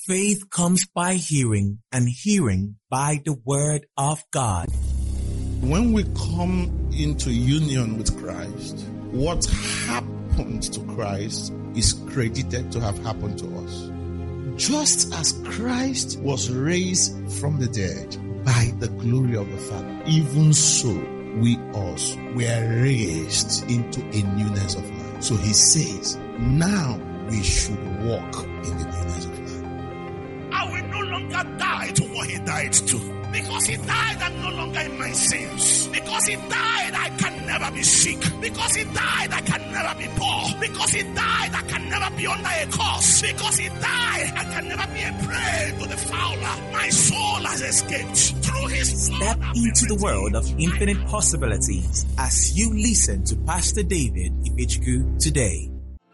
Faith comes by hearing, and hearing by the word of God. When we come into union with Christ, what happened to Christ is credited to have happened to us. Just as Christ was raised from the dead by the glory of the Father, even so we also were raised into a newness of life. So he says, now we should walk in the newness of life. I will no longer die to what he died to. Because he died, I'm no longer in my sins. Because he died, I can never be sick. Because he died, I can never be poor. Because he died, I can never be under a curse. Because he died, I can never be a prey to the fowler. My soul has escaped through his blood. Step into the world of infinite possibilities as you listen to Pastor David Ifichku today.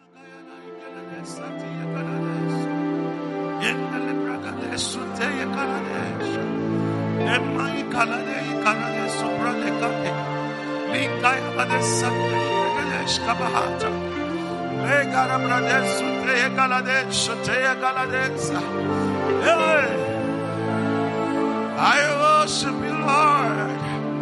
I worship you, Lord.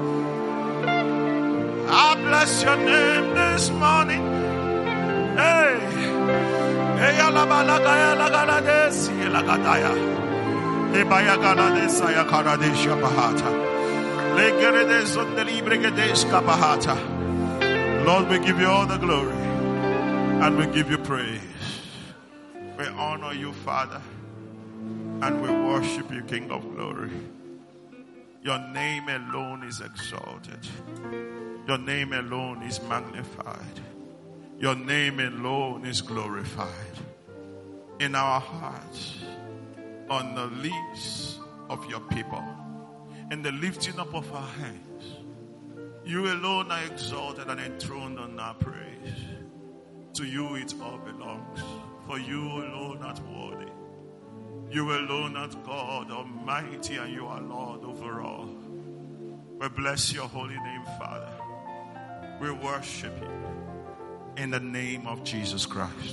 I bless your name this morning. Hey, hey, alabalagaya lagaladesi lagadaya. Ebaya galadesa ya karadesha bahata. Legeredes on the libregedeska bahata. Lord, we give you all the glory and we give you praise. We honor you, Father, and we worship you, King of glory. Your name alone is exalted. Your name alone is magnified. Your name alone is glorified. In our hearts, on the lips of your people, in the lifting up of our hands, you alone are exalted and enthroned on our praise. To you it all belongs. For you alone art worthy. You alone art God Almighty, and you are Lord over all. We bless your holy name, Father. We worship you in the name of Jesus Christ.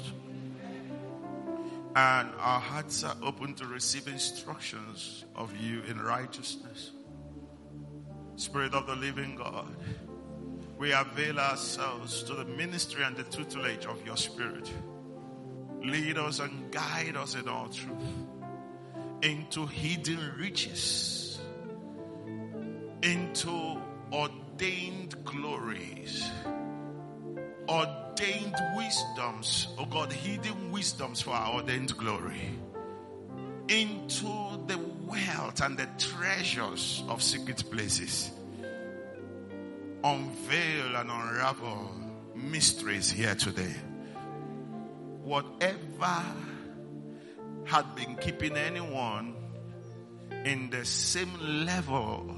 And our hearts are open to receive instructions of you in righteousness. Spirit of the living God, we avail ourselves to the ministry and the tutelage of your Spirit. Lead us and guide us in all truth, into hidden riches, into ordained glories, ordained wisdoms, oh God, hidden wisdoms for our ordained glory, into the wealth and the treasures of secret places. Unveil and unravel mysteries here today. Whatever had been keeping anyone in the same level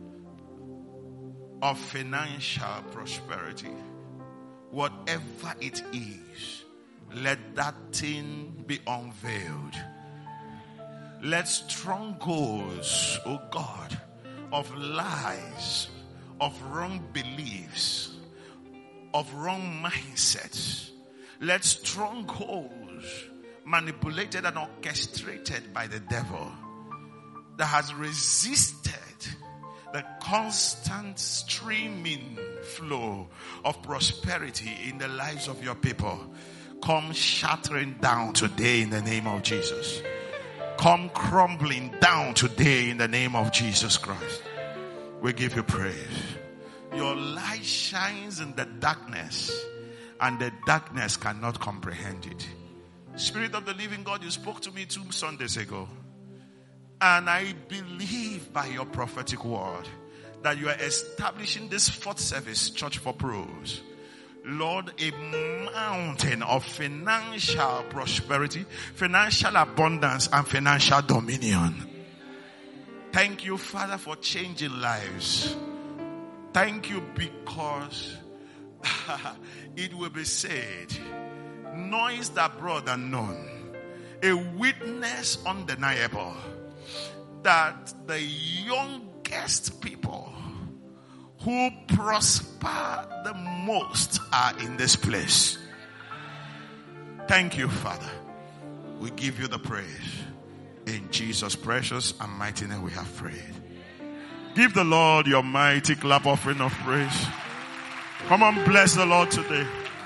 of financial prosperity, whatever it is, let that thing be unveiled. Let strongholds, oh God, of lies, of wrong beliefs, of wrong mindsets, let strongholds manipulated and orchestrated by the devil that has resisted the constant streaming flow of prosperity in the lives of your people, come shattering down today in the name of Jesus. Come crumbling down today in the name of Jesus Christ. We give you praise. Your light shines in the darkness, and the darkness cannot comprehend it. Spirit of the living God, you spoke to me 2 Sundays ago. And I believe by your prophetic word that you are establishing this 4th service, Church for Pros. Lord, a mountain of financial prosperity, financial abundance, and financial dominion. Thank you, Father, for changing lives. Thank you because it will be said, noise that brought unknown, a witness undeniable, that the youngest people who prosper the most are in this place. Thank you, Father. We give you the praise. In Jesus' precious and mighty name we have prayed. Give the Lord your mighty clap offering of praise. Come on, bless the Lord today.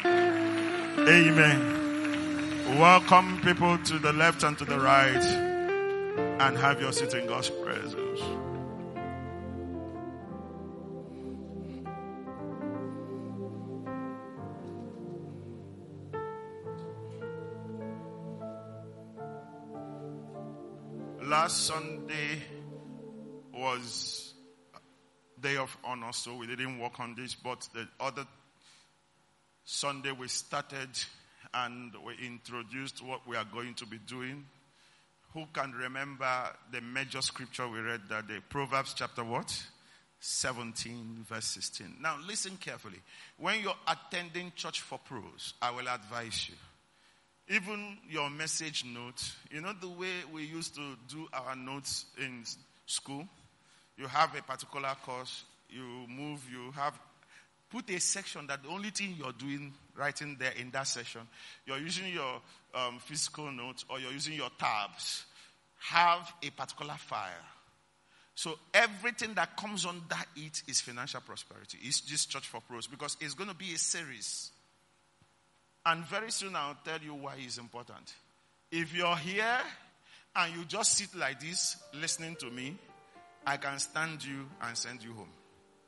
Amen. Welcome people to the left and to the right, and have your seat in God's presence. Last Sunday was Day of Honor, so we didn't work on this, but the other Sunday we started and we introduced what we are going to be doing. Who can remember the major scripture we read that day? Proverbs chapter what? 17 verse 16. Now listen carefully. When you're attending Church for Pros, I will advise you. Even your message note, you know the way we used to do our notes in school? You have a particular course, you have put a section that the only thing you're doing, writing there in that section, you're using your physical notes or you're using your tabs. Have a particular file. So everything that comes under it is financial prosperity. It's just Church for Pros because it's going to be a series. And very soon I'll tell you why it's important. If you're here and you just sit like this listening to me, I can stand you and send you home.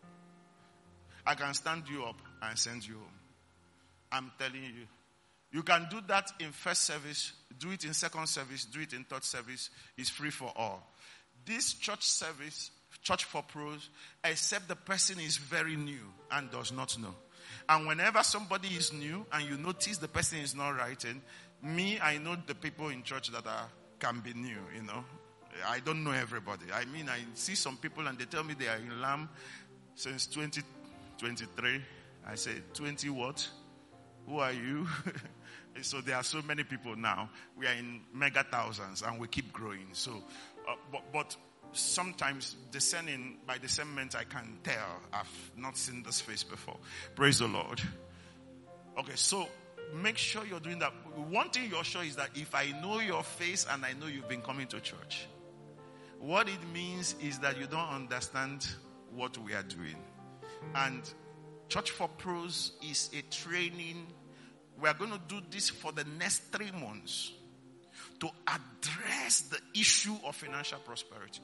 I can stand you up and send you home. I'm telling you. You can do that in first service, do it in second service, do it in third service. It's free for all. This church service, Church for Pros, except the person is very new and does not know. And whenever somebody is new and you notice the person is not writing, I know the people in church that can be new, you know. I don't know everybody. I mean, I see some people and they tell me they are in LAM since 2023. I say, 20 what? Who are you? So there are so many people now. We are in mega thousands and we keep growing. So, but sometimes by discernment I can tell I've not seen this face before. Praise the Lord. Okay, so make sure you're doing that. One thing you're sure is that if I know your face and I know you've been coming to church, what it means is that you don't understand what we are doing. And Church for Pros is a training. We are going to do this for the next 3 months to address the issue of financial prosperity.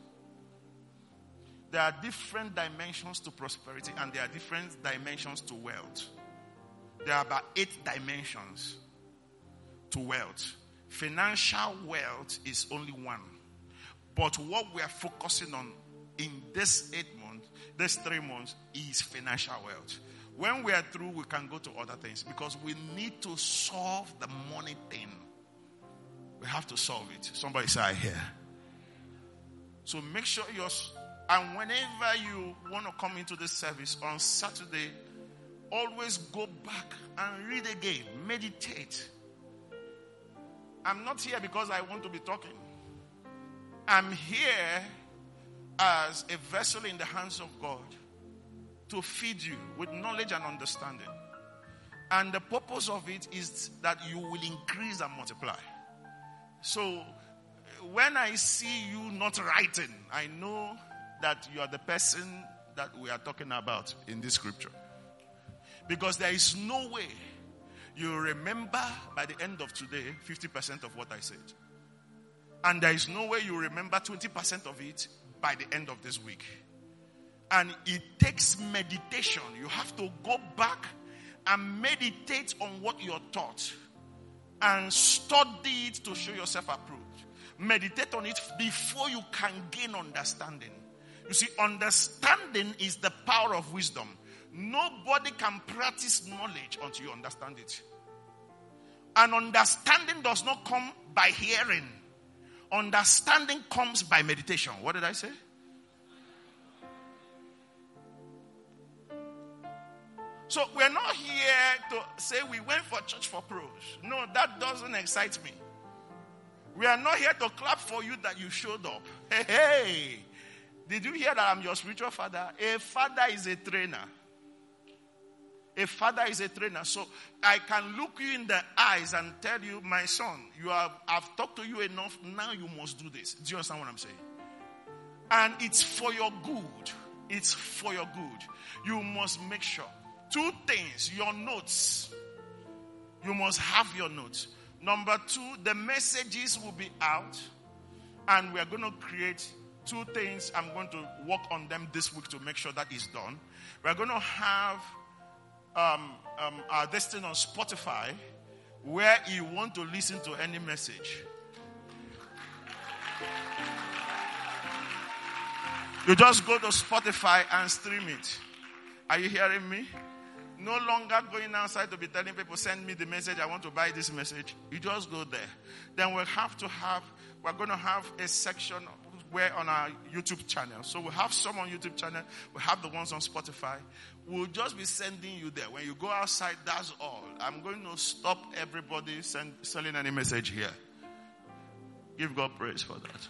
There are different dimensions to prosperity and there are different dimensions to wealth. There are about 8 dimensions to wealth. Financial wealth is only one. But what we are focusing on in this 3 months is financial wealth. When we are through, we can go to other things because we need to solve the money thing. We have to solve it. Somebody say, I hear. So make sure and whenever you want to come into this service on Saturday, always go back and read again. Meditate. I'm not here because I want to be talking. I'm here as a vessel in the hands of God to feed you with knowledge and understanding. And the purpose of it is that you will increase and multiply. So when I see you not writing, I know that you are the person that we are talking about in this scripture. Because there is no way you remember by the end of today 50% of what I said. And there is no way you remember 20% of it by the end of this week. And it takes meditation. You have to go back and meditate on what you're taught. And study it to show yourself approved. Meditate on it before you can gain understanding. You see, understanding is the power of wisdom. Nobody can practice knowledge until you understand it. And understanding does not come by hearing. Understanding comes by meditation. What did I say? So we're not here to say we went for Church for Pros. No, that doesn't excite me. We are not here to clap for you that you showed up. Hey. Did you hear that I'm your spiritual father? A father is a trainer. A father is a trainer. So I can look you in the eyes and tell you, my son, I've talked to you enough. Now you must do this. Do you understand what I'm saying? And it's for your good. It's for your good. You must make sure. 2 things. Your notes. You must have your notes. Number 2, the messages will be out. And we are going to create 2 things. I'm going to work on them this week to make sure that is done. We're going to have our destiny on Spotify, where you want to listen to any message. You just go to Spotify and stream it. Are you hearing me? No longer going outside to be telling people, send me the message, I want to buy this message. You just go there. Then we're going to have a section where on our YouTube channel. So we have some on YouTube channel. We have the ones on Spotify. We'll just be sending you there. When you go outside, that's all. I'm going to stop everybody selling any message here. Give God praise for that.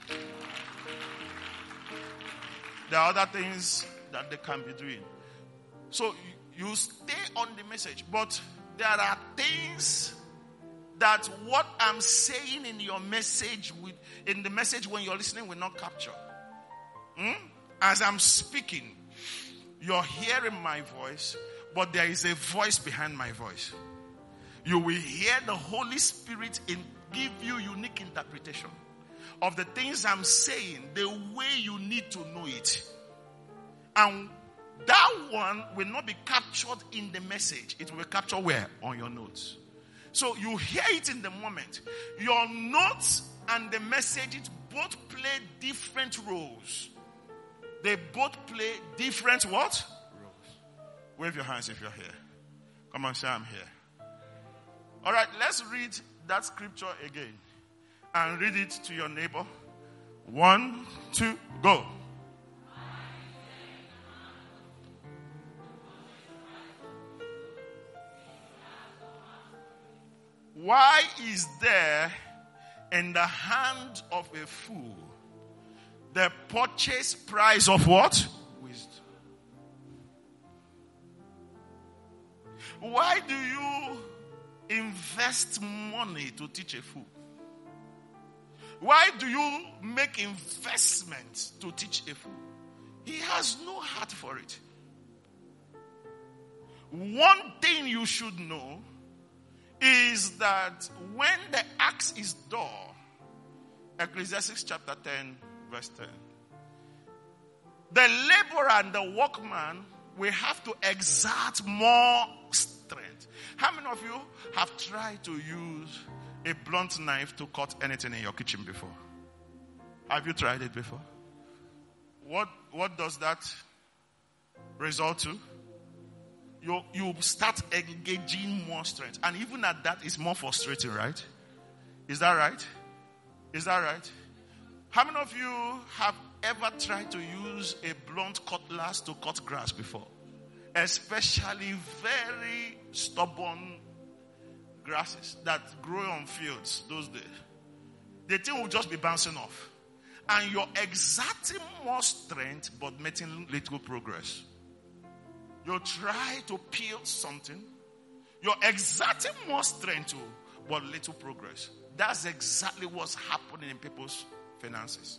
There are other things that they can be doing. So you stay on the message. But there are things that what I'm saying in your message, in the message when you're listening, will not capture. As I'm speaking, you're hearing my voice, but there is a voice behind my voice. You will hear the Holy Spirit give you unique interpretation of the things I'm saying, the way you need to know it. And that one will not be captured in the message. It will be captured where? On your notes. So you hear it in the moment. Your notes and the message, it both play different roles. They both play different what? Roles. Wave your hands if you're here. Come on, say I'm here. All right, let's read that scripture again. And read it to your neighbor. 1, 2, go. Why is there in the hand of a fool the purchase price of what? Wisdom. Why do you invest money to teach a fool? Why do you make investments to teach a fool? He has no heart for it. One thing you should know is that when the axe is dull, Ecclesiastes chapter 10, verse 10, the laborer and the workman will have to exert more strength. How many of you have tried to use a blunt knife to cut anything in your kitchen before? Have you tried it before? What does that result to? You start engaging more strength. And even at that, it's more frustrating, right? Is that right? Is that right? How many of you have ever tried to use a blunt cutlass to cut grass before? Especially very stubborn grasses that grow on fields those days. The thing will just be bouncing off. And you're exerting more strength but making little progress. You try to peel something. You're exerting more strength too, but little progress. That's exactly what's happening in people's finances.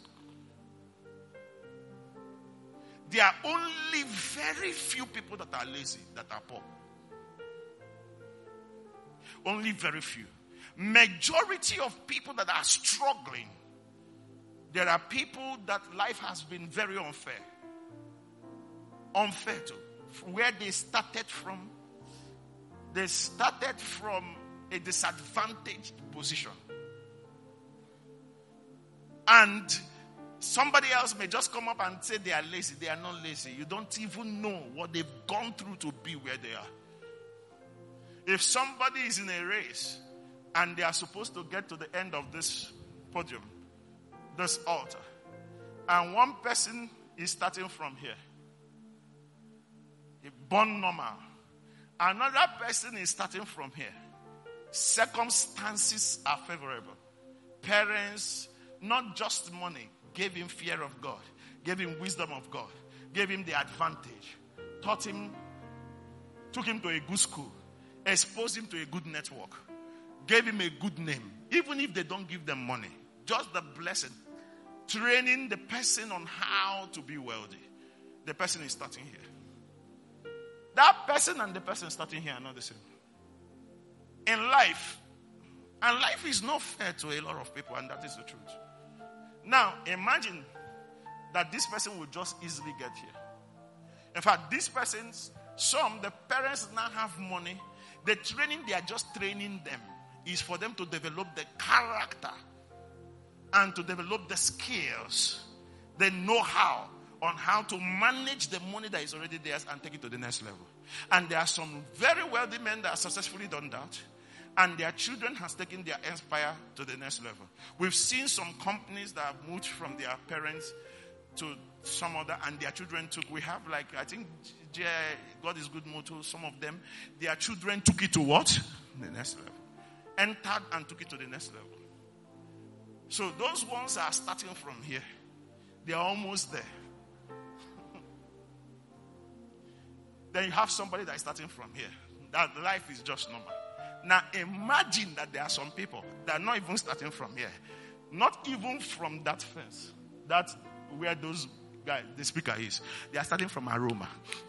There are only very few people that are lazy, that are poor. Only very few. Majority of people that are struggling, there are people that life has been very unfair. Unfair to. Where they started from a disadvantaged position. And somebody else may just come up and say they are lazy. They are not lazy. You don't even know what they've gone through to be where they are. If somebody is in a race and they are supposed to get to the end of this podium, this altar, and one person is starting from here, born normal. Another person is starting from here. Circumstances are favorable. Parents, not just money, gave him fear of God, gave him wisdom of God, gave him the advantage, taught him took him to a good school, exposed him to a good network, gave him a good name, even if they don't give them money, just the blessing, training the person on how to be wealthy. The person is starting here. That person and the person starting here are not the same. In life, and life is not fair to a lot of people, and that is the truth. Now, imagine that this person will just easily get here. In fact, these persons, the parents now have money. The training they are just training them is for them to develop the character and to develop the skills, the know-how on how to manage the money that is already theirs and take it to the next level. And there are some very wealthy men that have successfully done that, and their children has taken their empire to the next level. We've seen some companies that have moved from their parents to some other, and their children took. We have I think God is good motto. Some of them, their children took it to what? The next level. Entered and took it to the next level. So those ones are starting from here. They are almost there. Then you have somebody that is starting from here. That life is just normal. Now imagine that there are some people that are not even starting from here. Not even from that fence. That's where those guys, the speaker is. They are starting from Aroma.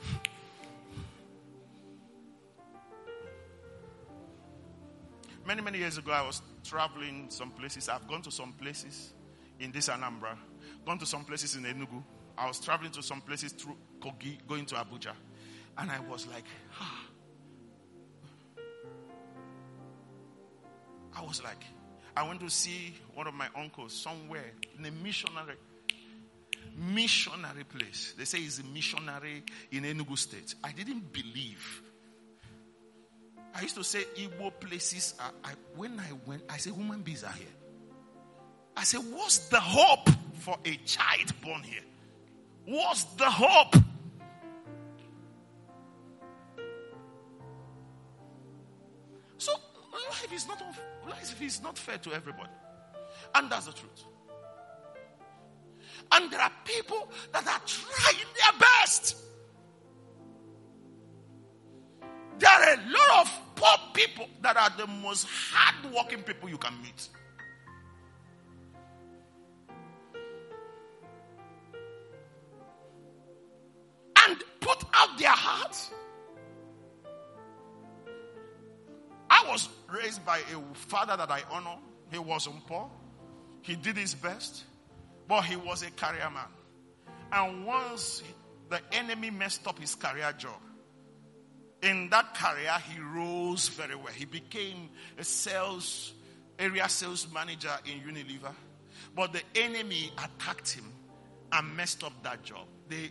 Many, many years ago, I was traveling some places. I've gone to some places in this Anambra. Gone to some places in Enugu. I was traveling to some places through Kogi, going to Abuja. And I was like, I went to see one of my uncles somewhere in a missionary place. They say he's a missionary in Enugu State. I didn't believe. I used to say Igbo places when I went, I said human beings are here. I said, what's the hope for a child born here? What's the hope? So life is not fair to everybody. And that's the truth. And there are people that are trying their best. There are a lot of poor people that are the most hard-working people you can meet. And put out their hearts. I was raised by a father that I honor. He wasn't poor. He did his best. But he was a career man. And once the enemy messed up his career job, in that career, he rose very well. He became a area sales manager in Unilever. But the enemy attacked him and messed up that job. They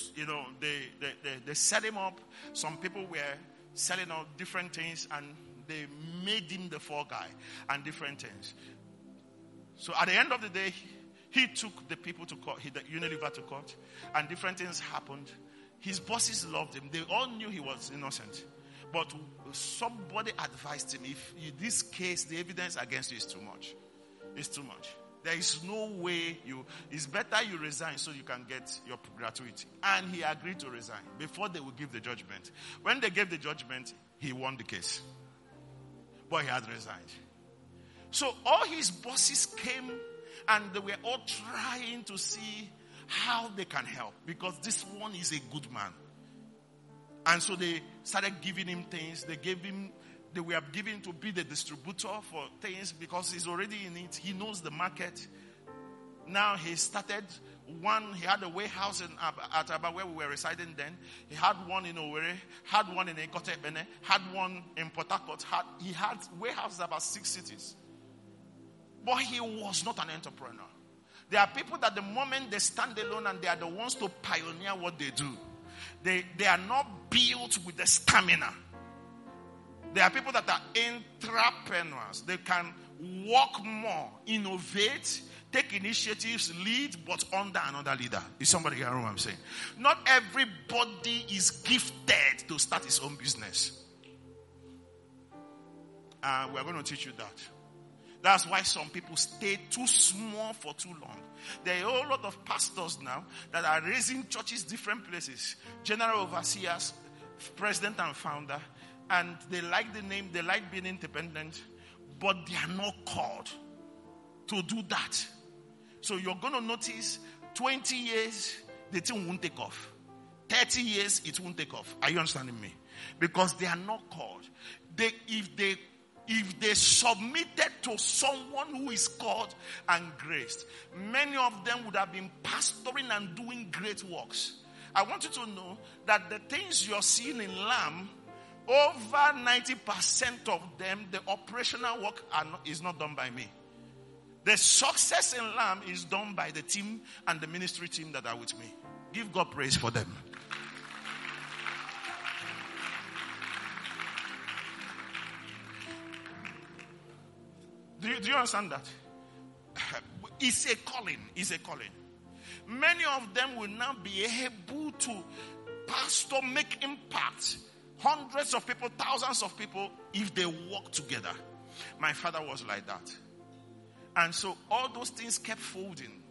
set him up. Some people were selling out different things, and they made him the fall guy and different things. So at the end of the day, he took the people to court, the Unilever to court, and different things happened. His bosses loved him. They all knew he was innocent. But somebody advised him, if in this case, the evidence against you is too much. It's too much. There is no way it's better you resign so you can get your gratuity. And he agreed to resign before they would give the judgment. When they gave the judgment, he won the case. But he had resigned. So all his bosses came and they were all trying to see how they can help, because this one is a good man. And so they started giving him things. They were giving to be the distributor for things because he's already in it. He knows the market. Now he started he had a warehouse at Aba where we were residing then. He had one in Owerri, had one in Ekotebene, had one in Port Harcourt. He had warehouses about 6 cities. But he was not an entrepreneur. There are people that the moment they stand alone and they are the ones to pioneer what they do, they are not built with the stamina. There are people that are entrepreneurs. They can work more, innovate, take initiatives, lead, but under another leader. Is somebody hearing what I'm saying? Not everybody is gifted to start his own business. We're going to teach you that. That's why some people stay too small for too long. There are a whole lot of pastors now that are raising churches different places. General overseers, president and founder, and they like the name, they like being independent, but they are not called to do that. So you're going to notice 20 years, the thing won't take off. 30 years, it won't take off. Are you understanding me? Because they are not called. If they submitted to someone who is called and graced, many of them would have been pastoring and doing great works. I want you to know that the things you're seeing in LAM, over 90% of them, the operational work is not done by me. The success in LAM is done by the team and the ministry team that are with me. Give God praise for them. Do you understand that? It's a calling. It's a calling. Many of them will now be able to pastor, make impact. Hundreds of people, thousands of people, if they work together. My father was like that. And so all those things kept folding.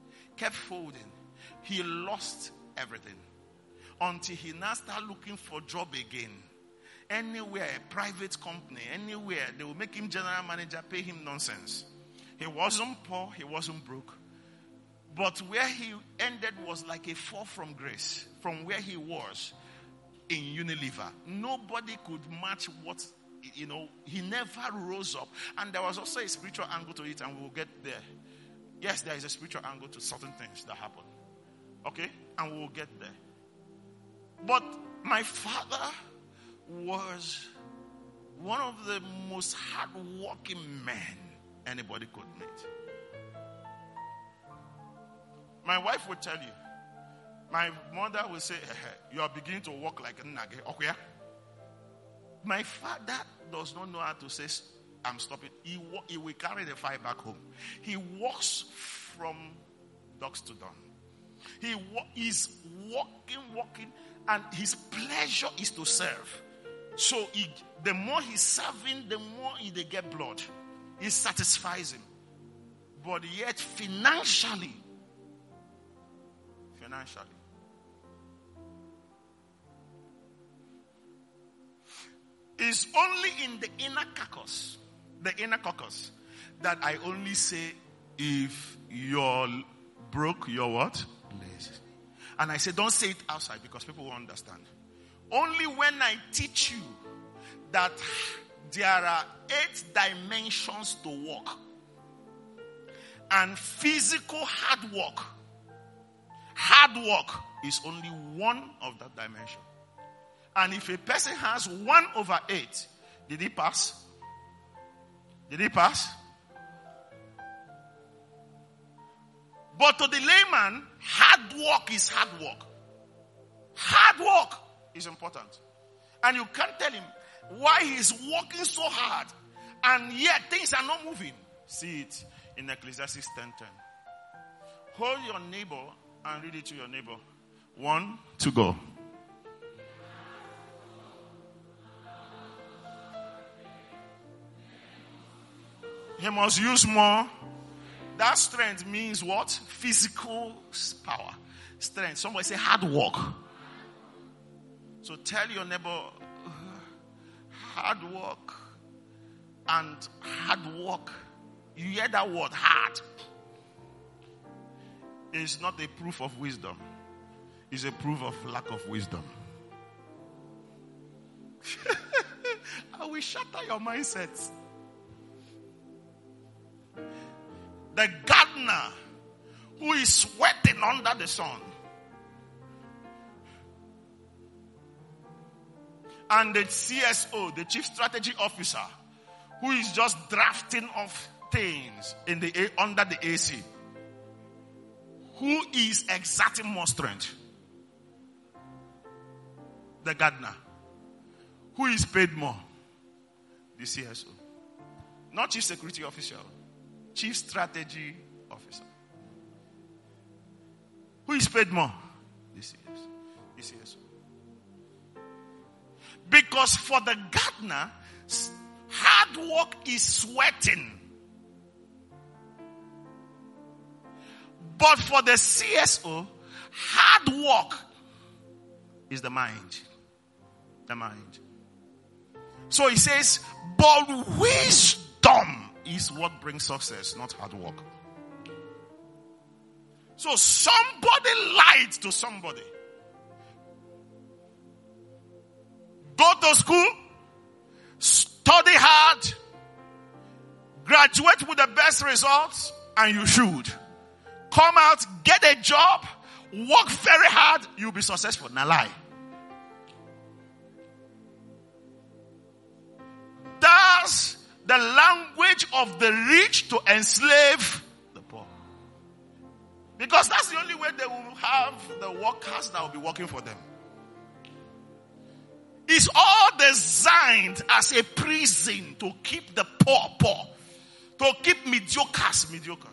He lost everything. Until he now started looking for a job again. Anywhere, private company, anywhere, they will make him general manager, pay him nonsense. He wasn't poor, he wasn't broke. But where he ended was like a fall from grace, from where he was in Unilever. Nobody could match what, he never rose up. And there was also a spiritual angle to it, and we'll get there. Yes, there is a spiritual angle to certain things that happen. Okay? And we'll get there. But my father was one of the most hard-working men anybody could meet. My wife would tell you, my mother would say, you are beginning to walk like a nage. Okay? My father does not know how to say, I'm stopping. He will carry the fire back home. He walks from dusk to dawn. He is walking, and his pleasure is to serve. So the more he's serving, the more they get blood. It satisfies him. But yet financially, it's only in the inner caucus, that I only say, if you're broke, you're what? Lazy. And I say, don't say it outside because people won't understand. Only when I teach you that there are 8 dimensions to work, and physical hard work is only one of that dimension. And if a person has 1/8, did he pass? But to the layman, hard work is hard work. Hard work is important. And you can't tell him why he's working so hard and yet things are not moving. See it in Ecclesiastes 10:10. Hold your neighbor and read it to your neighbor. 1, 2, go. He must use more. That strength means what? Physical power. Strength. Somebody say hard work. So tell your neighbor, hard work and hard work. You hear that word, hard. It's not a proof of wisdom. It's a proof of lack of wisdom. I will shatter your mindsets. The gardener who is sweating under the sun, and the CSO, the Chief Strategy Officer, who is just drafting off things under the AC, who is exerting more strength? The gardener. Who is paid more? The CSO. Not Chief Security Officer. Chief Strategy Officer. Who is paid more? The CSO. Because for the gardener, hard work is sweating. But for the CSO, hard work is the mind. The mind. So he says, but wisdom is what brings success, not hard work. So somebody lied to somebody. Go to school, study hard, graduate with the best results, and you should. Come out, get a job, work very hard, you'll be successful. Now lie. That's the language of the rich to enslave the poor. Because that's the only way they will have the workers that will be working for them. It's all designed as a prison to keep the poor poor. To keep mediocres mediocre.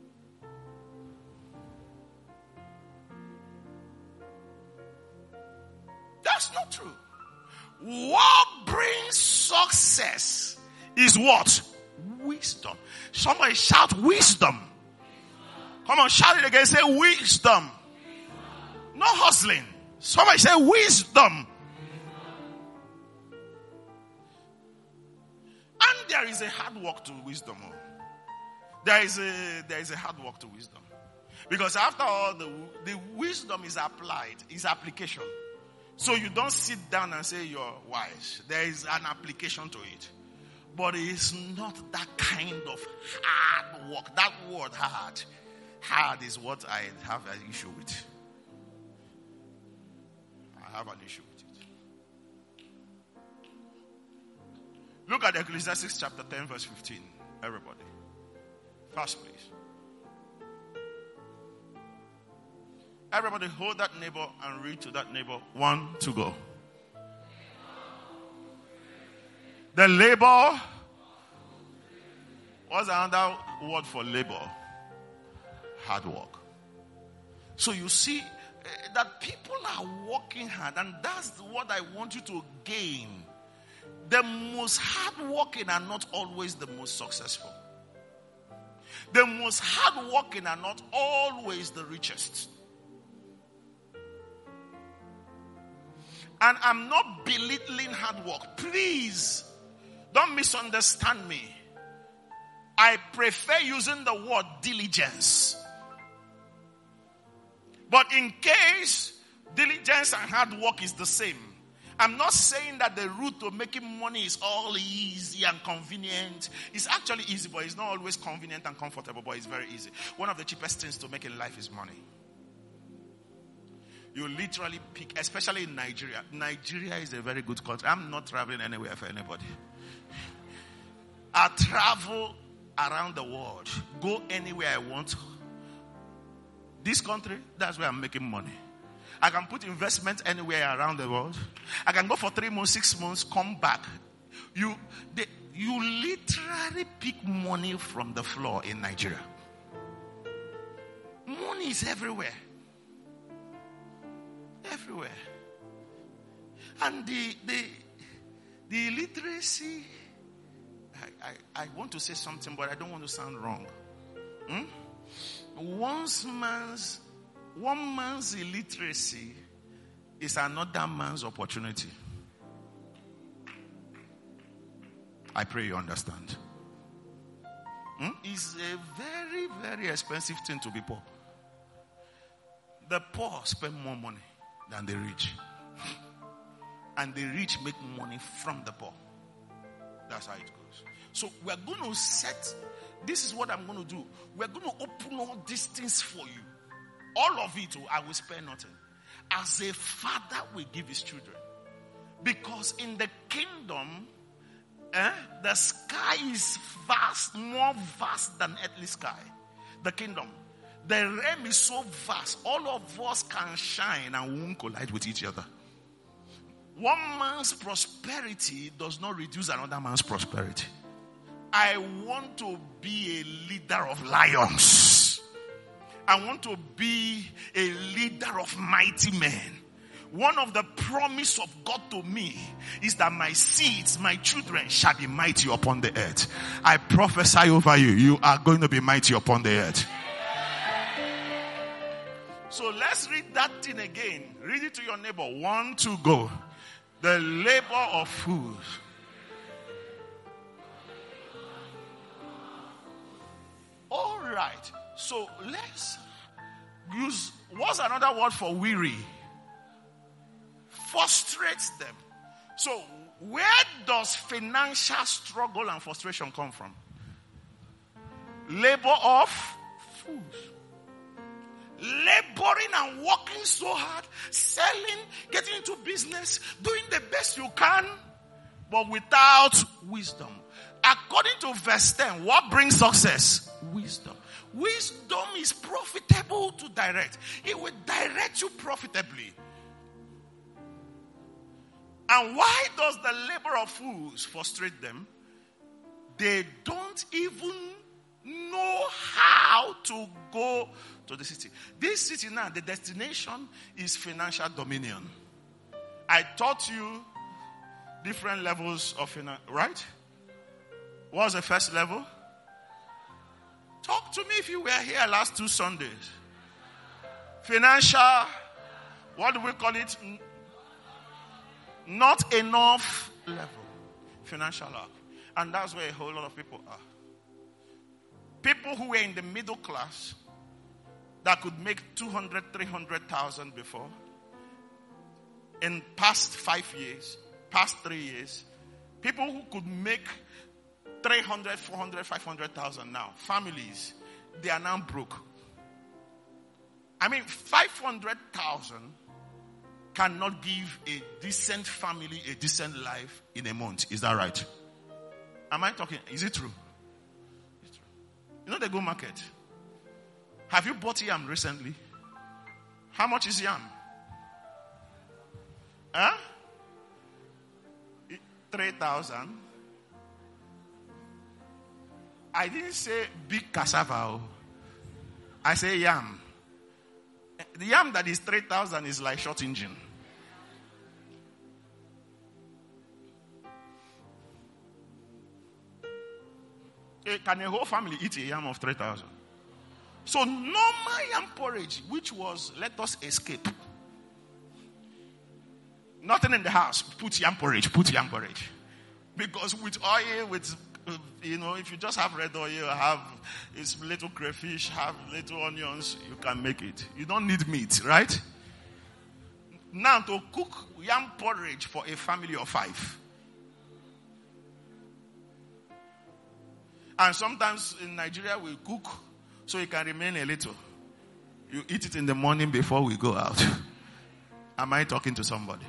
That's not true. What brings success is what? Wisdom. Somebody shout wisdom. Come on, shout it again. Say wisdom. No hustling. Somebody say wisdom. And there is a hard work to wisdom. There is a hard work to wisdom. Because after all, the wisdom is applied, is application. So you don't sit down and say you're wise. There is an application to it. But it's not that kind of hard work. That word hard. Hard is what I have an issue with. I have an issue with it. Look at Ecclesiastes chapter 10 verse 15. Everybody. Fast please. Everybody hold that neighbor and read to that neighbor. 1, 2, go. The labor. What's another word for labor? Hard work. So you see that people are working hard, and that's what I want you to gain. The most hardworking are not always the most successful. The most hardworking are not always the richest. And I'm not belittling hard work. Please, don't misunderstand me. I prefer using the word diligence. But in case diligence and hard work is the same, I'm not saying that the route to making money is all easy and convenient. It's actually easy, but it's not always convenient and comfortable, but it's very easy. One of the cheapest things to make in life is money. You literally pick, especially in Nigeria. Nigeria is a very good country. I'm not traveling anywhere for anybody. I travel around the world. Go anywhere I want. This country, that's where I'm making money. I can put investment anywhere around the world. I can go for 3 months, 6 months, come back. You literally pick money from the floor in Nigeria. Money is everywhere. Everywhere. And the illiteracy, I want to say something, but I don't want to sound wrong. One man's illiteracy is another man's opportunity. I pray you understand. It's a very, very expensive thing to be poor. The poor spend more money than the rich. And the rich make money from the poor. That's how it goes. So we're going to set, this is what I'm going to do. We're going to open all these things for you. All of it, I will spare nothing. As a father will give his children. Because in the kingdom, the sky is vast, more vast than earthly sky. The kingdom. The realm is so vast, all of us can shine and won't collide with each other. One man's prosperity does not reduce another man's prosperity. I want to be a leader of lions. I want to be a leader of mighty men. One of the promise of God to me is that my seeds, my children, shall be mighty upon the earth. I prophesy over you, you are going to be mighty upon the earth. So let's read that thing again. Read it to your neighbor. 1, 2, go. The labor of fools. All right. So let's use, what's another word for weary? Frustrates them. So where does financial struggle and frustration come from? Labor of fools. Laboring and working so hard, selling, getting into business, doing the best you can, but without wisdom. According to verse 10, what brings success? Wisdom. Wisdom is profitable to direct. It will direct you profitably. And why does the labor of fools frustrate them? They don't even know how to go to the city. This city now, the destination is financial dominion. I taught you different levels of finance, right? What was the first level? Talk to me if you were here last 2 Sundays. Financial, what do we call it? Not enough level. Financial lack. And that's where a whole lot of people are. People who were in the middle class that could make 200, 300,000 before, in past 5 years, past 3 years, people who could make 300, 400, 500,000 now, families, they are now broke. I mean, 500,000 cannot give a decent family a decent life in a month. Is that right? Am I talking? Is it true? It's true. You know the go market. Have you bought yam recently? How much is yam? 3,000. I didn't say big cassava. I say yam. The yam that is 3,000 is like short engine. Can a whole family eat a yam of 3,000? So normal yam porridge, which was let us escape. Nothing in the house. Put yam porridge. Because with oil, with if you just have red oil, have it's little crayfish, have little onions, you can make it. You don't need meat, right? Now to cook yam porridge for a family of 5. And sometimes in Nigeria we cook so it can remain a little. You eat it in the morning before we go out. Am I talking to somebody?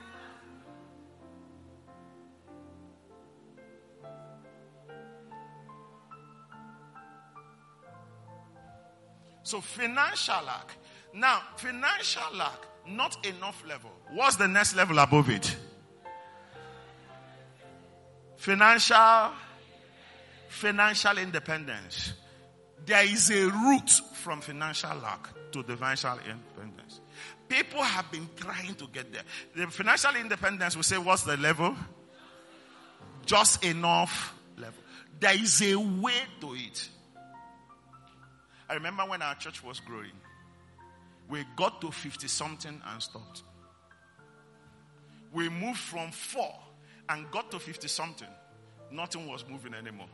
So financial lack. Now, financial lack, not enough level. What's the next level above it? Financial independence. There is a route from financial lack to the financial independence. People have been trying to get there. The financial independence, we say, what's the level? Just enough level. There is a way to it. I remember when our church was growing, we got to 50-something and stopped. We moved from 4 and got to 50-something. Nothing was moving anymore.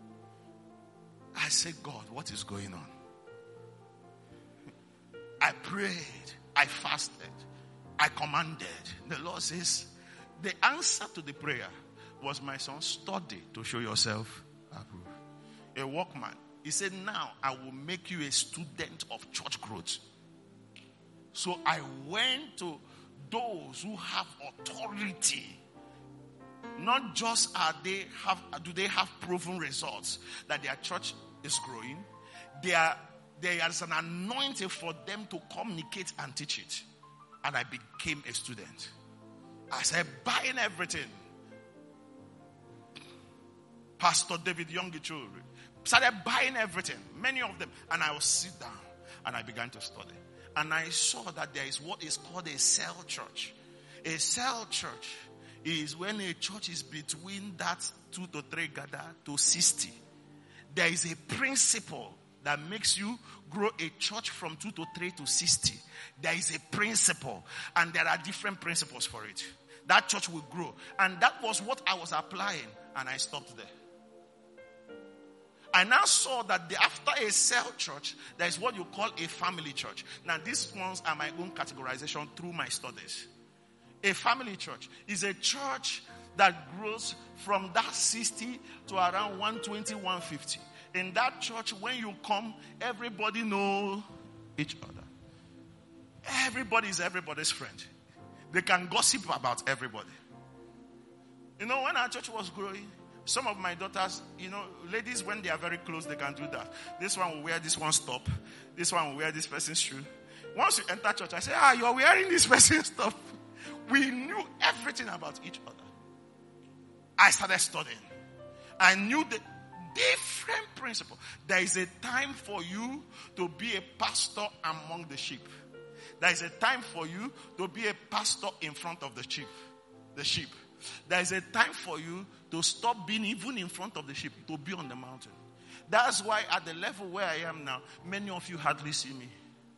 I said, God, what is going on? I prayed. I fasted. I commanded. The Lord says, the answer to the prayer was, my son, study to show yourself approved. A workman. He said, now I will make you a student of church growth. So I went to those who have authority. Not just do they have proven results that their church is growing. There is an anointing for them to communicate and teach it. And I became a student. I said, buying everything. Pastor David Yongichu started buying everything, many of them, and I would sit down and I began to study. And I saw that there is what is called a cell church. A cell church is when a church is between that 2 to 3 gather to 60. There is a principle that makes you grow a church from 2 to 3 to 60. There is a principle, and there are different principles for it. that church will grow. And that was what I was applying, and I stopped there. I now saw that after a cell church, there is what you call a family church. Now, these ones are my own categorization through my studies. A family church is a church that grows from that 60 to around 120, 150. In that church, when you come, everybody knows each other. Everybody is everybody's friend. They can gossip about everybody. You know, when our church was growing, some of my daughters, you know, ladies, when they are very close, they can do that. This one will wear this one's top. This one will wear this person's shoe. Once you enter church, I say, you're wearing this person's top. We knew everything about each other. I started studying. I knew the different principle. There is a time for you to be a pastor among the sheep. There is a time for you to be a pastor in front of the sheep. There is a time for you to stop being even in front of the sheep, to be on the mountain. That's why at the level where I am now, many of you hardly see me.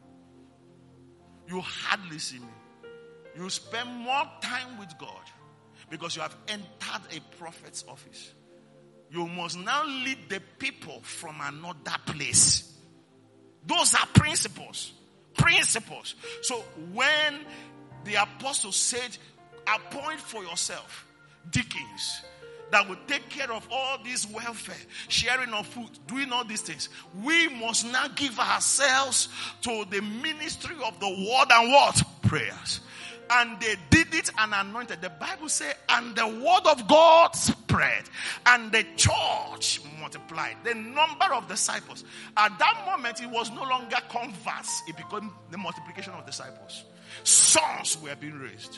You hardly see me. You spend more time with God because you have entered a prophet's office. You must now lead the people from another place. Those are principles. Principles. So when the apostle said, appoint for yourself deacons that will take care of all this welfare, sharing of food, doing all these things, we must now give ourselves to the ministry of the word and what? Prayers. And they did it and anointed. The Bible says, and the word of God spread. And the church multiplied. The number of disciples. At that moment, it was no longer converts. It became the multiplication of disciples. Sons were being raised.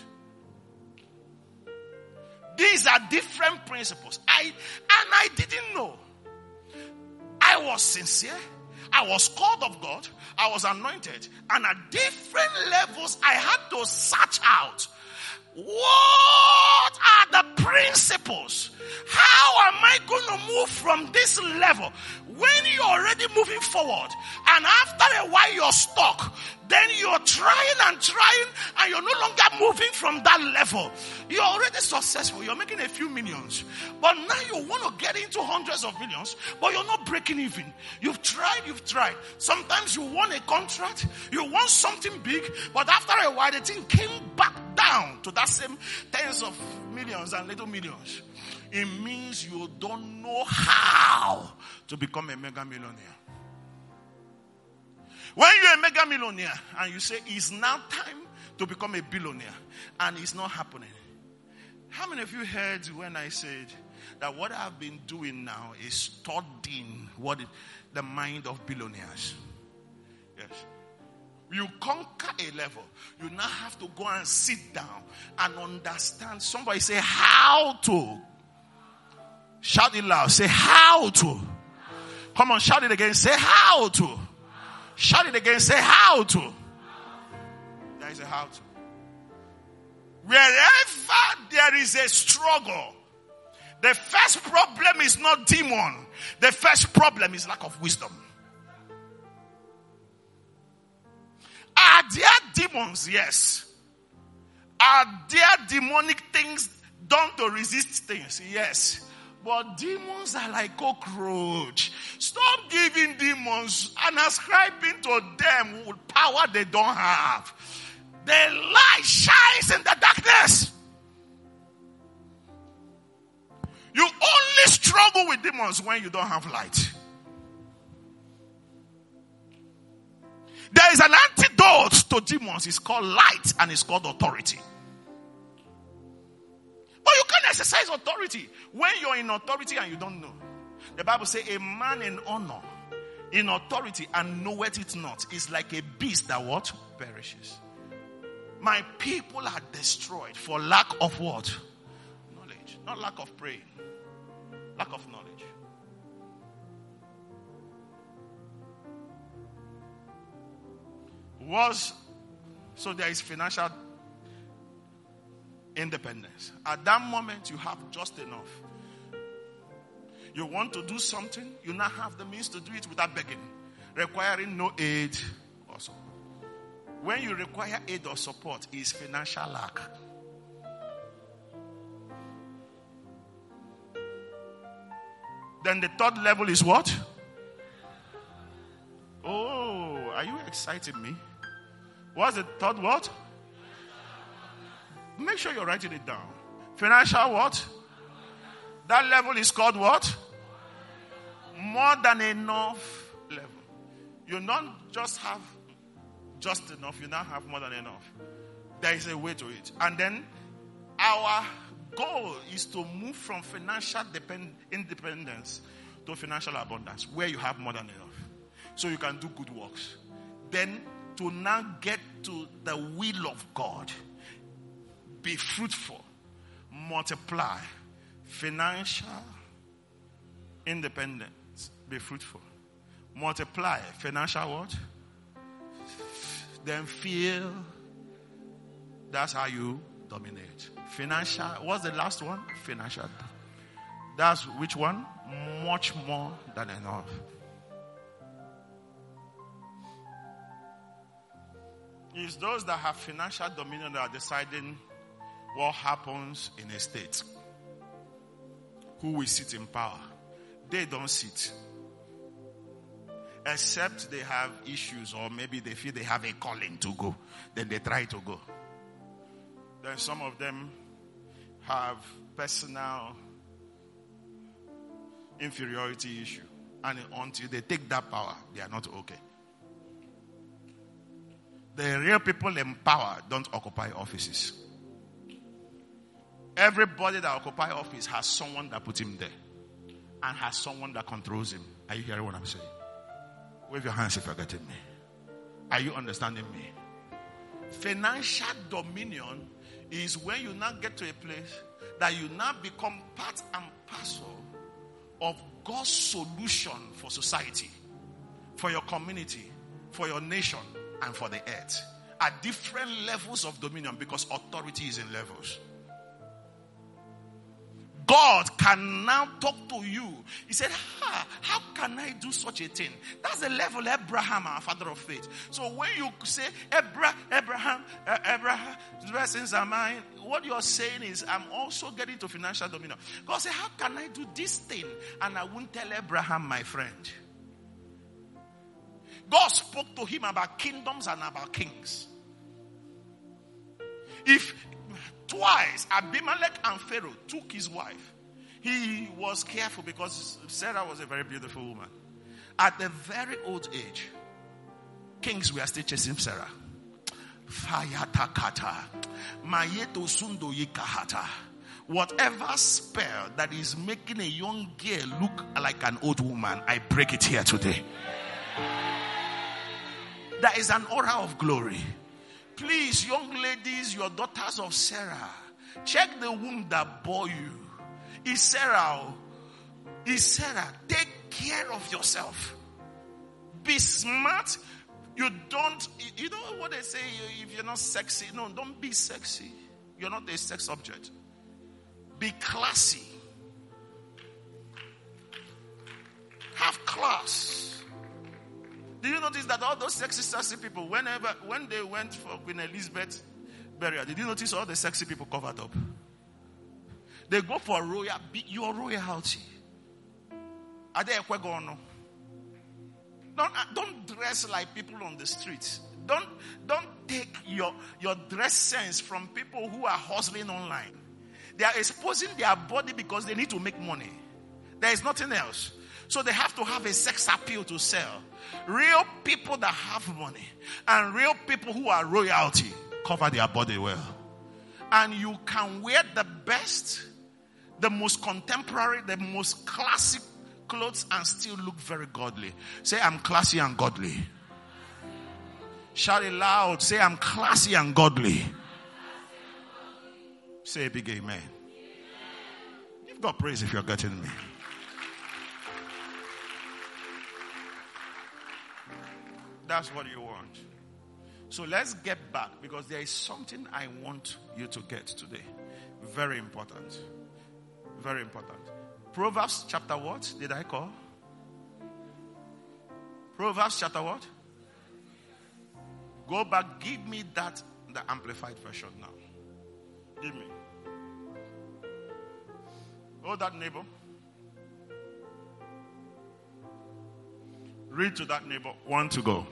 These are different principles. I didn't know. I was sincere. I was called of God. I was anointed. And at different levels, I had to search out. What are the principles? How am I going to move from this level? When you're already moving forward, and after a while you're stuck, then you're trying and you're no longer moving from that level. You're already successful. You're making a few millions. But now you want to get into hundreds of millions, but you're not breaking even. You've tried. Sometimes you want a contract, you want something big, but after a while the thing came back down to that same tens of millions and little millions. It means you don't know how to become a mega millionaire. When you're a mega millionaire and you say it's now time to become a billionaire and it's not happening. How many of you heard when I said that what I've been doing now is studying the mind of billionaires? Yes. You conquer a level. You now have to go and sit down and understand. Somebody say how to. Shout it loud. Say how to. Come on, shout it again. Say how to. Shout it again. Say how to. There is a how to. Wherever there is a struggle, the first problem is not demon. The first problem is lack of wisdom. Are there demons? Yes. Are there demonic things done to resist things? Yes. But demons are like cockroach. Stop giving demons and ascribing to them power they don't have. The light shines in the darkness. You only struggle with demons when you don't have light. There is an antidote to demons. It's called light and it's called authority. But you can't exercise authority when you're in authority and you don't know. The Bible says a man in honor, in authority and knoweth it not, is like a beast that what? Perishes. My people are destroyed for lack of what? Knowledge. Not lack of praying. Lack of knowledge. So there is financial independence. At that moment, you have just enough. You want to do something, you now have the means to do it without begging, requiring no aid or support. When you require aid or support, it's financial lack. Then the third level is what? Oh, are you exciting me? What's the third what? Make sure you're writing it down. Financial what? That level is called what? More than enough level. You don't just have just enough, you now have more than enough. There is a way to it. And then our goal is to move from financial independence to financial abundance, where you have more than enough. So you can do good works. Then to now get to the will of God. Be fruitful. Multiply. Financial independence. Be fruitful. Multiply. Financial what? Then feel. That's how you dominate. Financial. What's the last one? Financial. That's which one? Much more than enough. It's those that have financial dominion that are deciding what happens in a state. Who will sit in power? They don't sit. Except they have issues, or maybe they feel they have a calling to go. Then they try to go. Then some of them have personal inferiority issue. And until they take that power, they are not okay. The real people in power don't occupy offices. Everybody that occupies office has someone that put him there. And has someone that controls him. Are you hearing what I'm saying? Wave your hands if you're getting me. Are you understanding me? Financial dominion is when you now get to a place that you now become part and parcel of God's solution for society, for your community, for your nation, and for the earth. At different levels of dominion, because authority is in levels. God can now talk to you. He said, how can I do such a thing? That's the level Abraham, our father of faith. So when you say, Abraham, blessings are mine, what you're saying is, I'm also getting to financial dominion. God said, how can I do this thing? And I won't tell Abraham, my friend. God spoke to him about kingdoms and about kings. If twice Abimelech and Pharaoh took his wife, he was careful because Sarah was a very beautiful woman. At a very old age, kings were still chasing Sarah. Whatever spell that is making a young girl look like an old woman, I break it here today. There is an aura of glory. Please, young ladies, your daughters of Sarah, check the womb that bore you. Is Sarah. Take care of yourself. Be smart. You know what they say, if you're not sexy. No, don't be sexy. You're not a sex object. Be classy. Have class. Do you notice that all those sexy, sassy people, when they went for Queen Elizabeth burial, did you notice all the sexy people covered up? They go for your royalty. Are they a Don't dress like people on the streets. Don't take your dress sense from people who are hustling online. They are exposing their body because they need to make money. There is nothing else. So they have to have a sex appeal to sell. Real people that have money and real people who are royalty cover their body well. And you can wear the best, the most contemporary, the most classic clothes and still look very godly. Say, I'm classy and godly. Shout it loud. Say, I'm classy and godly. Say a big amen. Give God praise if you're getting me. That's what you want. So let's get back, because there is something I want you to get today. Very important. Very important. Proverbs chapter what did I call? Proverbs chapter what? Go back. Give me that, the amplified version now. Give me. Oh, that neighbor. Read to that neighbor. 1 to go.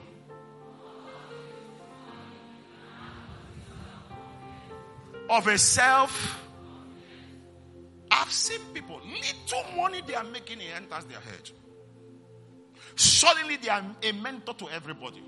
Of a self. I've seen people, little money they are making, it enters their head. Suddenly they are a mentor to everybody.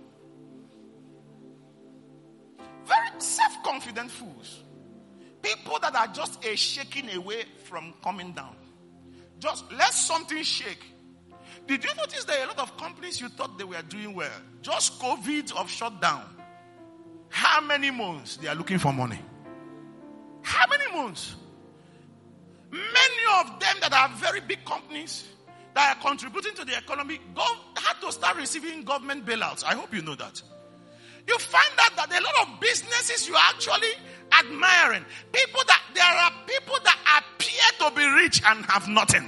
Very self-confident fools. People that are just a shaking away from coming down. Just let something shake. Did you notice that a lot of companies you thought they were doing well, just COVID of shutdown? How many months they are looking for money? How many months? Many of them that are very big companies that are contributing to the economy had to start receiving government bailouts. I hope you know that. You find out that a lot of businesses you are actually admiring. There are people that appear to be rich and have nothing.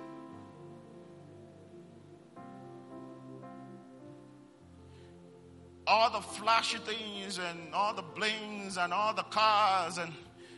All the flashy things and all the blings and all the cars and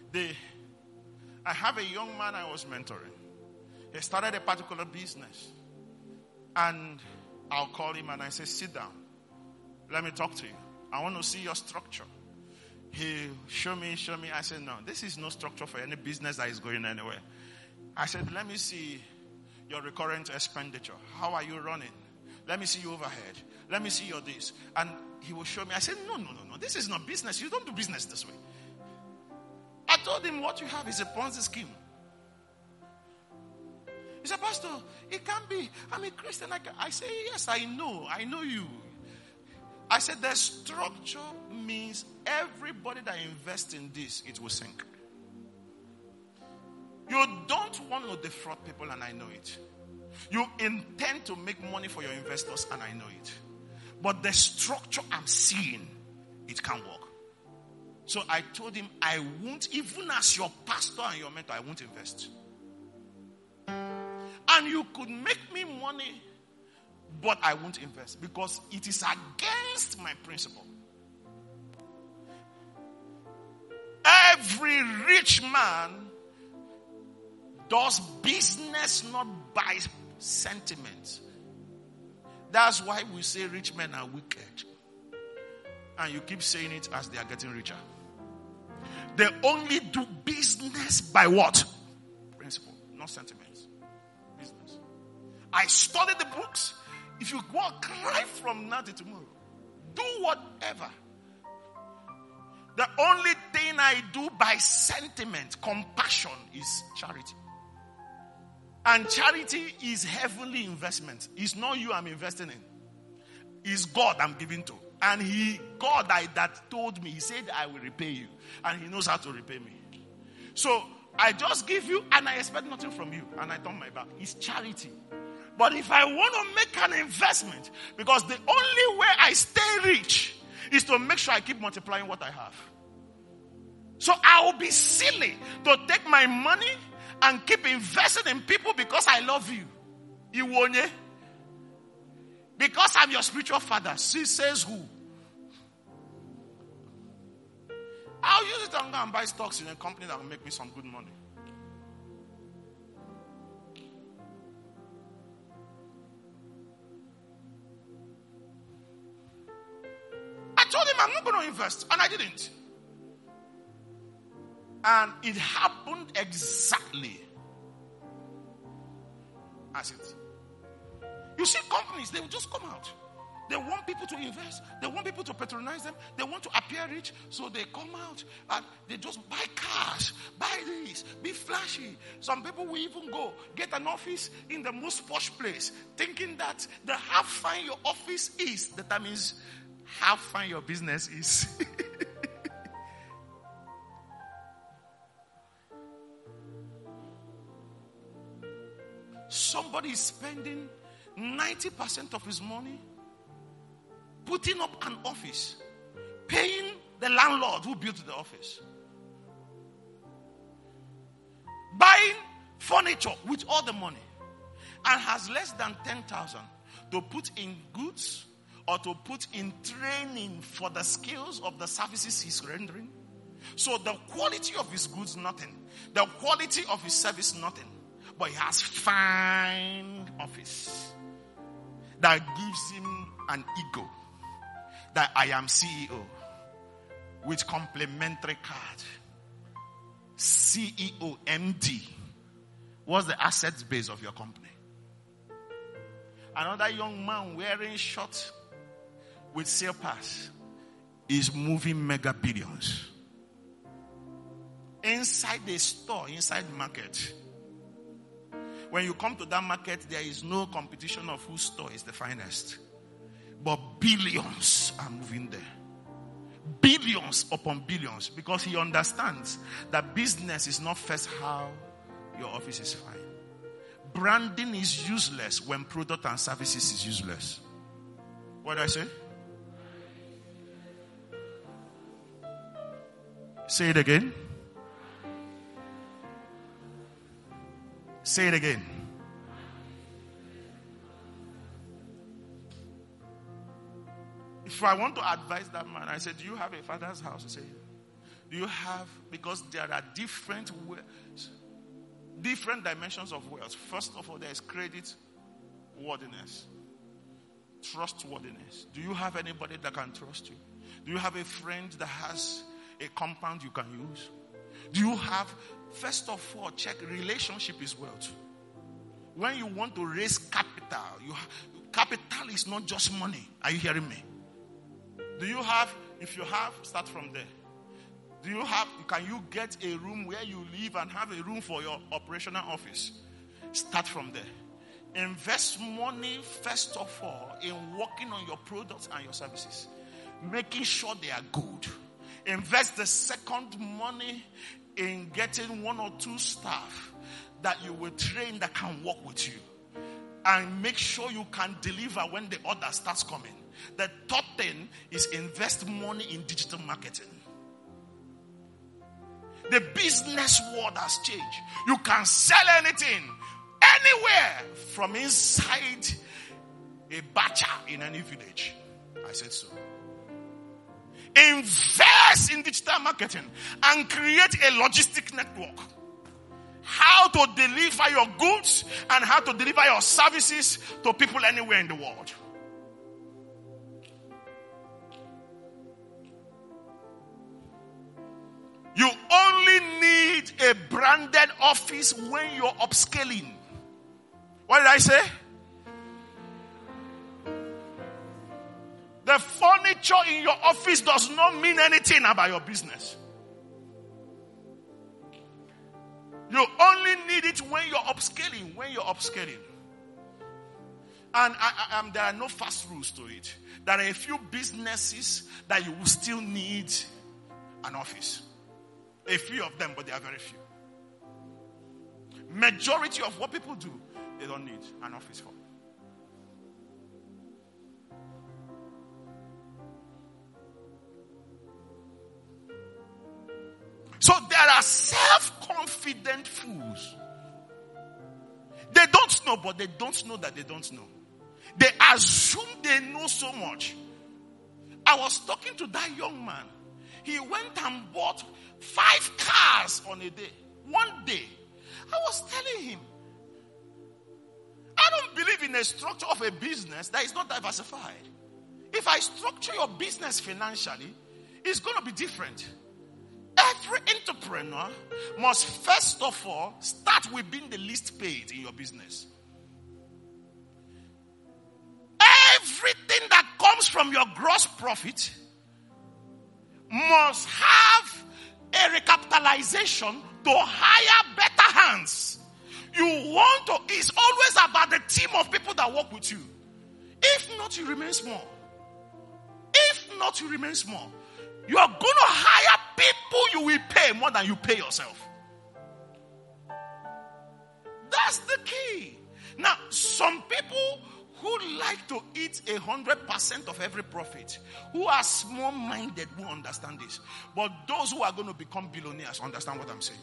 I have a young man I was mentoring. He started a particular business. And I'll call him and I say, sit down. Let me talk to you. I want to see your structure. He'll show me. I said, no, this is no structure for any business that is going anywhere. I said, let me see your recurrent expenditure. How are you running? Let me see your overhead. Let me see your this. And he will show me. I said, no. This is not business. You don't do business this way. I told him what you have is a Ponzi scheme. He said, Pastor, it can't be. I'm a Christian. I say, yes, I know you. I said, the structure means everybody that invests in this, it will sink. You don't want to defraud people, and I know it. You intend to make money for your investors, and I know it. But the structure I'm seeing, it can't work. So I told him, I won't, even as your pastor and your mentor, I won't invest. And you could make me money, but I won't invest because it is against my principle. Every rich man does business not by sentiment. That's why we say rich men are wicked. And you keep saying it as they are getting richer. They only do business by what? Principle, not sentiments. Business. I studied the books. If you go and cry from now to tomorrow, do whatever. The only thing I do by sentiment, compassion, is charity. And charity is heavenly investment. It's not you I'm investing in. It's God I'm giving to. And God that told me, he said, I will repay you. And he knows how to repay me. So I just give you and I expect nothing from you. And I turn my back. It's charity. But if I want to make an investment, because the only way I stay rich is to make sure I keep multiplying what I have. So I will be silly to take my money and keep investing in people because I love you. Iwonye. Because I'm your spiritual father. She says who? I'll use it and go and buy stocks in a company that will make me some good money. I told him I'm not going to invest, and I didn't. And it happened exactly as it. You see companies, they will just come out. They want people to invest. They want people to patronize them. They want to appear rich. So they come out and they just buy cars, buy this, be flashy. Some people will even go get an office in the most posh place, thinking that how fine your office is, that means how fine your business is. Somebody is spending 90% of his money putting up an office, paying the landlord who built the office, buying furniture with all the money, and has less than 10,000 to put in goods or to put in training for the skills of the services he's rendering. So the quality of his goods, nothing. The quality of his service, nothing. But he has fine office. that gives him an ego that I am CEO with complimentary card. CEO, MD. What's the assets base of your company? Another young man wearing shorts with sale pass is moving mega billions. Inside the store, inside the market. When you come to that market, there is no competition of whose store is the finest. But billions are moving there. Billions upon billions. Because he understands that business is not first how your office is fine. Branding is useless when product and services is useless. What did I say? Say it again. Say it again. If I want to advise that man, I said, do you have a father's house? He said, do you have, because there are different dimensions of wealth. First of all, there is credit worthiness, trustworthiness. Do you have anybody that can trust you? Do you have a friend that has a compound you can use? Do you have, first of all, check relationship is wealth. When you want to raise capital, capital is not just money. Are you hearing me? Do you have, if you have, start from there. Do you have, can you get a room where you live and have a room for your operational office? Start from there. Invest money, first of all, in working on your products and your services. Making sure they are good. Invest the second money in getting 1 or 2 staff that you will train that can work with you. And make sure you can deliver when the order starts coming. The third thing is invest money in digital marketing. The business world has changed. You can sell anything, anywhere, from inside a bacha in any village. I said so. Invest in digital marketing and create a logistic network. How to deliver your goods and how to deliver your services to people anywhere in the world. You only need a branded office when you're upscaling. What did I say? The furniture in your office does not mean anything about your business. You only need it when you're upscaling. And there are no fast rules to it. There are a few businesses that you will still need an office. A few of them, but they are very few. Majority of what people do, they don't need an office for. So there are self-confident fools. They don't know, but they don't know that they don't know. They assume they know so much. I was talking to that young man. He went and bought 5 cars on a day. One day. I was telling him, I don't believe in a structure of a business that is not diversified. If I structure your business financially, it's going to be different. Every entrepreneur must first of all start with being the least paid in your business. Everything that comes from your gross profit must have a recapitalization to hire better hands. You want to, it's always about the team of people that work with you. If not, you remain small. You are going to hire people you will pay more than you pay yourself. That's the key. Now, some people who like to eat 100% of every profit, who are small-minded, who understand this. But those who are going to become billionaires understand what I'm saying.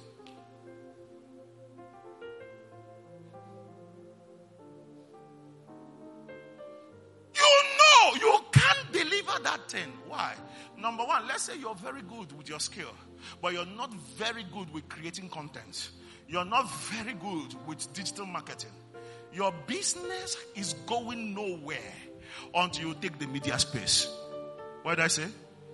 You know you can't deliver that thing. Why? Number one, let's say you're very good with your skill, but you're not very good with creating content. You're not very good with digital marketing. Your business is going nowhere until you take the media space. What did I say?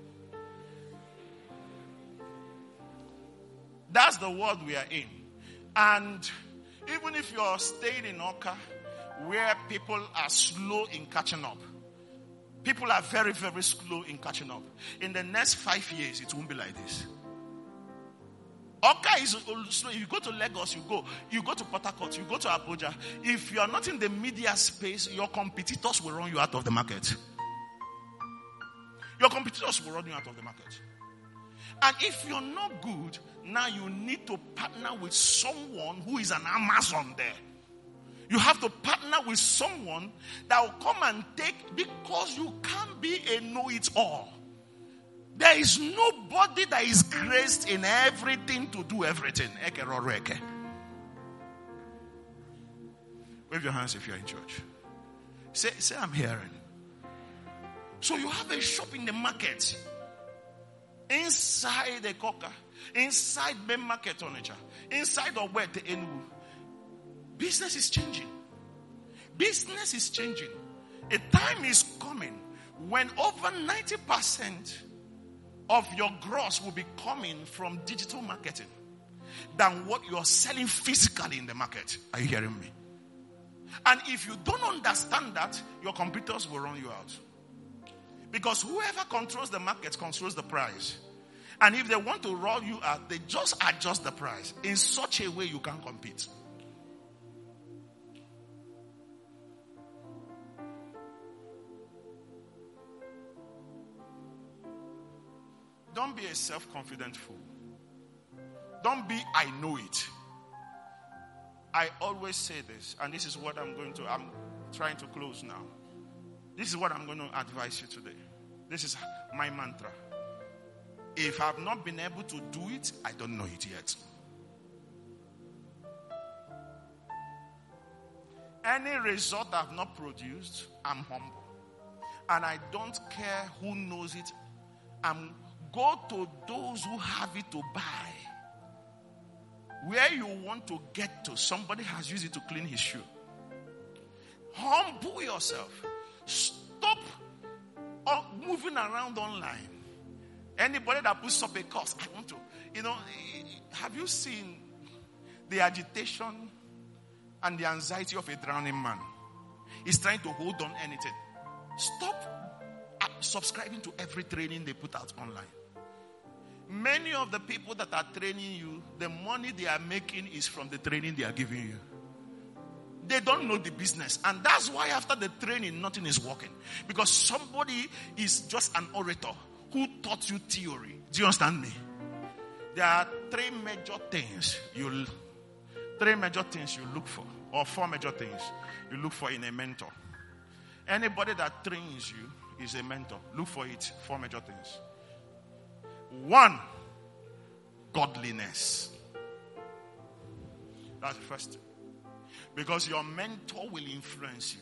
That's the world we are in. And even if you're staying in Oka, where people are slow in catching up, people are very, very slow in catching up. In the next 5 years, it won't be like this. Oka is slow. If you go to Lagos, you go to Port Harcourt, you go to Abuja. If you are not in the media space, your competitors will run you out of the market. Your competitors will run you out of the market. And if you're not good, now you need to partner with someone who is an Amazon there. You have to partner with someone that will come and take, because you can't be a know-it-all. There is nobody that is graced in everything to do everything. Wave your hands if you're in church. Say I'm hearing. So you have a shop in the market. Inside the Coca. Inside main market Onitsha. Inside of where the Enugu. Business is changing. Business is changing. A time is coming when over 90% of your gross will be coming from digital marketing than what you're selling physically in the market. Are you hearing me? And if you don't understand that, your competitors will run you out. Because whoever controls the market controls the price. And if they want to roll you out, they just adjust the price in such a way you can't compete. Don't be a self-confident fool. Don't be, I know it. I always say this, and this is what I'm trying to close now. This is what I'm going to advise you today. This is my mantra. If I've not been able to do it, I don't know it yet. Any result I've not produced, I'm humble. And I don't care who knows it. Go to those who have it to buy. Where you want to get to, somebody has used it to clean his shoe. Humble yourself. Stop moving around online. Anybody that puts up a course, I want to. Have you seen the agitation and the anxiety of a drowning man? He's trying to hold on anything. Stop subscribing to every training they put out online. Many of the people that are training you, the money they are making is from the training they are giving you. They don't know the business. And that's why after the training, nothing is working. Because somebody is just an orator who taught you theory. Do you understand me? There are three major things you look for. Or four major things you look for in a mentor. Anybody that trains you is a mentor. Look for it. Four major things. 1, godliness. That's the first thing. Because your mentor will influence you.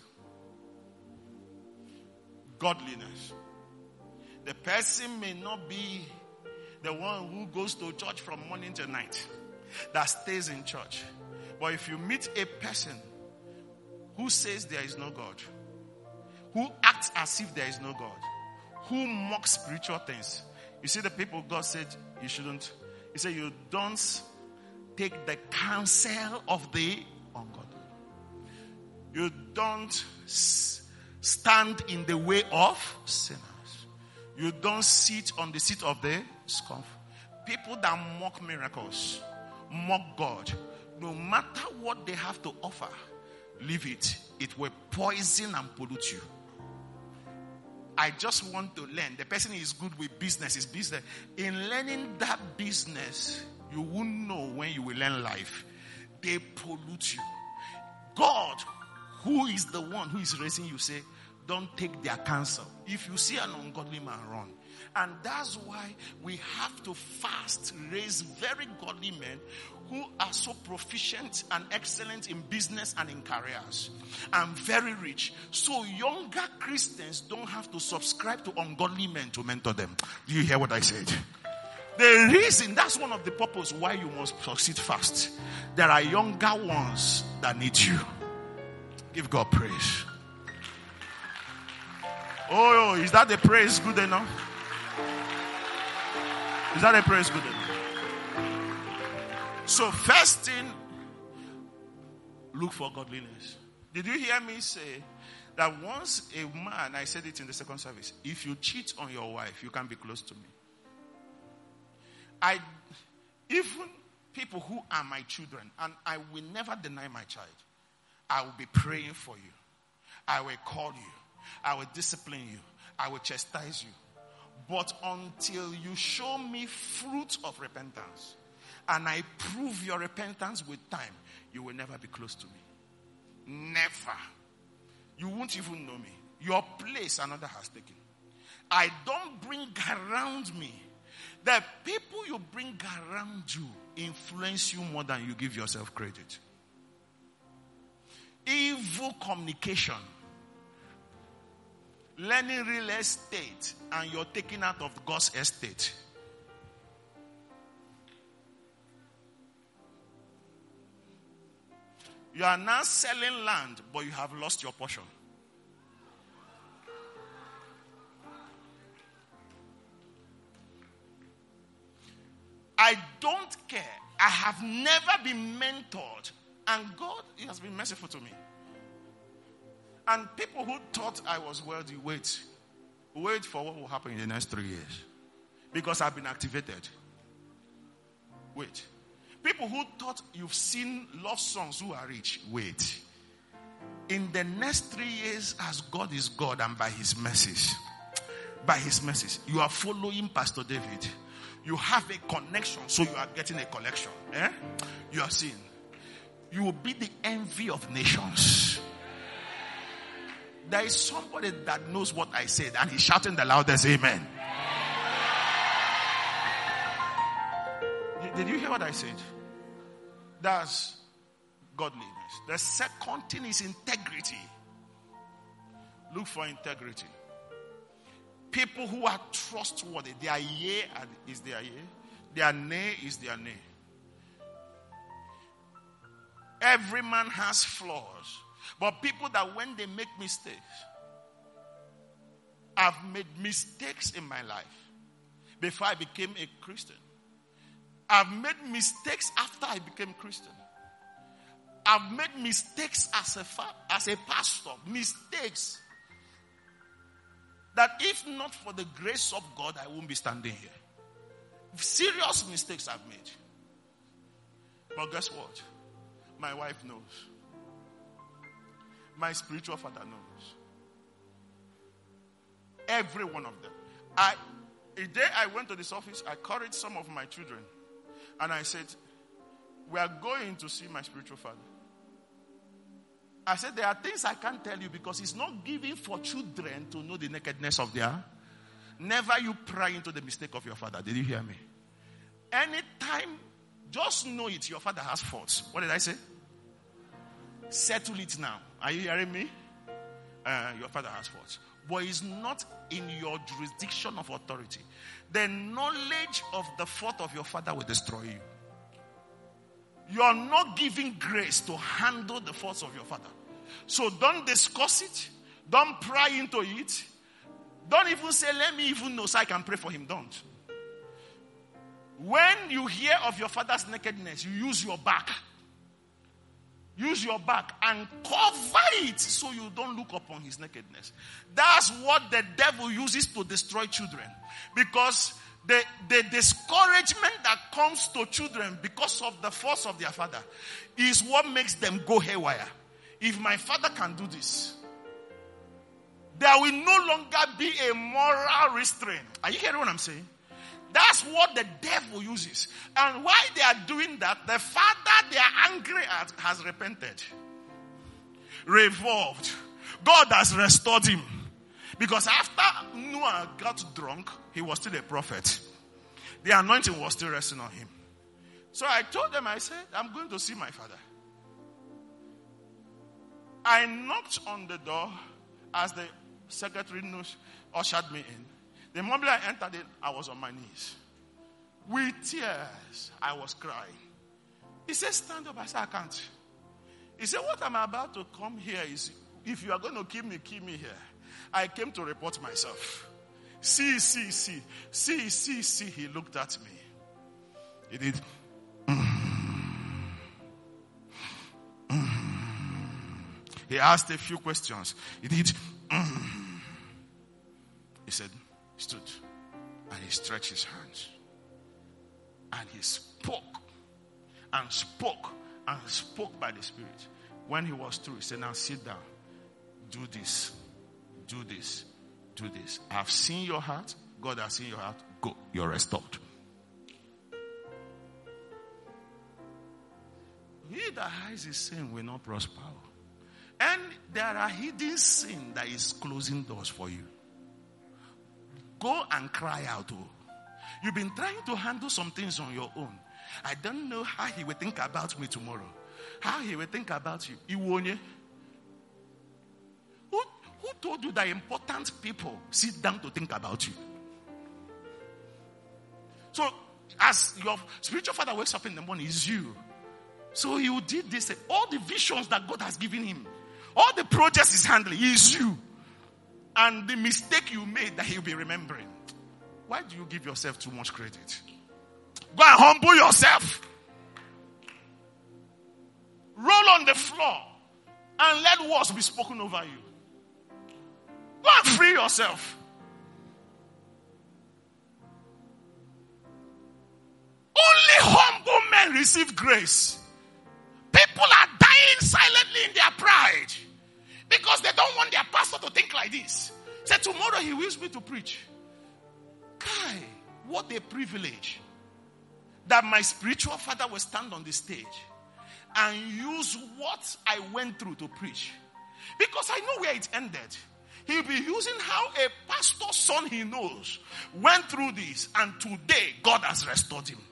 Godliness. The person may not be the one who goes to church from morning to night, that stays in church. But if you meet a person who says there is no God, who acts as if there is no God, who mocks spiritual things. You see the people God said you shouldn't. He said you don't take the counsel of the ungodly. You don't stand in the way of sinners. You don't sit on the seat of the scornful. People that mock miracles, mock God, no matter what they have to offer, leave it. It will poison and pollute you. I just want to learn. The person is good with business. Is business. In learning that business, you won't know when you will learn life. They pollute you. God, who is the one who is raising you, say, don't take their counsel. If you see an ungodly man, run. And that's why we have to fast, raise very godly men who are so proficient and excellent in business and in careers and very rich. So younger Christians don't have to subscribe to ungodly men to mentor them. Do you hear what I said? The reason, that's one of the purposes why you must succeed fast. There are younger ones that need you. Give God praise. Oh, is that a praise good enough? Is that a praise good enough? So first thing, look for godliness. Did you hear me say that once a man, I said it in the second service, if you cheat on your wife, you can be close to me. Even people who are my children, and I will never deny my child, I will be praying for you. I will call you. I will discipline you. I will chastise you. But until you show me fruit of repentance, and I prove your repentance with time, you will never be close to me. Never. You won't even know me. Your place another has taken. I don't bring around me. The people you bring around you influence you more than you give yourself credit. Evil communication. Learning real estate and you're taken out of God's estate. You are now selling land, but you have lost your portion. I don't care. I have never been mentored. And God, He has been merciful to me. And people who thought I was wealthy, wait for what will happen in the next 3 years. Because I've been activated. Wait. People who thought you've seen love songs who are rich, wait. In the next 3 years, as God is God and by His mercies, you are following Pastor David. You have a connection, so you are getting a collection. You are seeing. You will be the envy of nations. There is somebody that knows what I said, and he's shouting the loudest amen. Did you hear what I said? That's godliness. The second thing is integrity. Look for integrity. People who are trustworthy, their yea is their yea, their nay is their nay. Every man has flaws. But people that when they make mistakes, I've made mistakes in my life before I became a Christian. I've made mistakes after I became Christian. I've made mistakes as a pastor. Mistakes that if not for the grace of God, I won't be standing here. Serious mistakes I've made. But guess what? My wife knows. My spiritual father knows. Every one of them. A day I went to this office, I carried some of my children. And I said, we are going to see my spiritual father. I said, there are things I can't tell you because it's not given for children to know the nakedness of their. Never you pry into the mistake of your father. Did you hear me? Anytime, just know it. Your father has faults. What did I say? Settle it now. Are you hearing me? Your father has faults. But it's not in your jurisdiction of authority. The knowledge of the fault of your father will destroy you. You are not giving grace to handle the faults of your father. So don't discuss it. Don't pry into it. Don't even say, let me even know so I can pray for him. Don't. When you hear of your father's nakedness, you use your back. Use your back and cover it so you don't look upon his nakedness. That's what the devil uses to destroy children. Because the discouragement that comes to children because of the force of their father is what makes them go haywire. If my father can do this, there will no longer be a moral restraint. Are you hearing what I'm saying? That's what the devil uses. And while they are doing that, the father they are angry at has repented. Revolved. God has restored him. Because after Noah got drunk, he was still a prophet. The anointing was still resting on him. So I told them, I said, I'm going to see my father. I knocked on the door as the secretary ushered me in. The moment I entered it, I was on my knees. With tears, I was crying. He said, stand up. I said, I can't. He said, what I'm about to come here is, if you are going to kill me here. I came to report myself. See. He looked at me. He did. He asked a few questions. He did. He said, stood, and he stretched his hands. And he spoke and spoke and spoke by the Spirit. When he was through, he said, now sit down. Do this. Do this. Do this. I have seen your heart. God has seen your heart. Go. You're restored. He that hides his sin will not prosper. And there are hidden sin that is closing doors for you. Go and cry out. You've been trying to handle some things on your own. I don't know how he will think about me tomorrow. How he will think about you. Who told you that important people sit down to think about you? So, as your spiritual father wakes up in the morning, it's you. So you did this. All the visions that God has given him, all the projects he's handling, is you. And the mistake you made that he'll be remembering. Why do you give yourself too much credit? Go and humble yourself. Roll on the floor and let words be spoken over you. Go and free yourself. Only humble men receive grace. People are dying silently in their pride because they don't want their pastor to think like this. Say, tomorrow he wills me to preach. Kai, what a privilege that my spiritual father will stand on the stage and use what I went through to preach. Because I know where it ended. He'll be using how a pastor's son he knows went through this, and today God has restored him.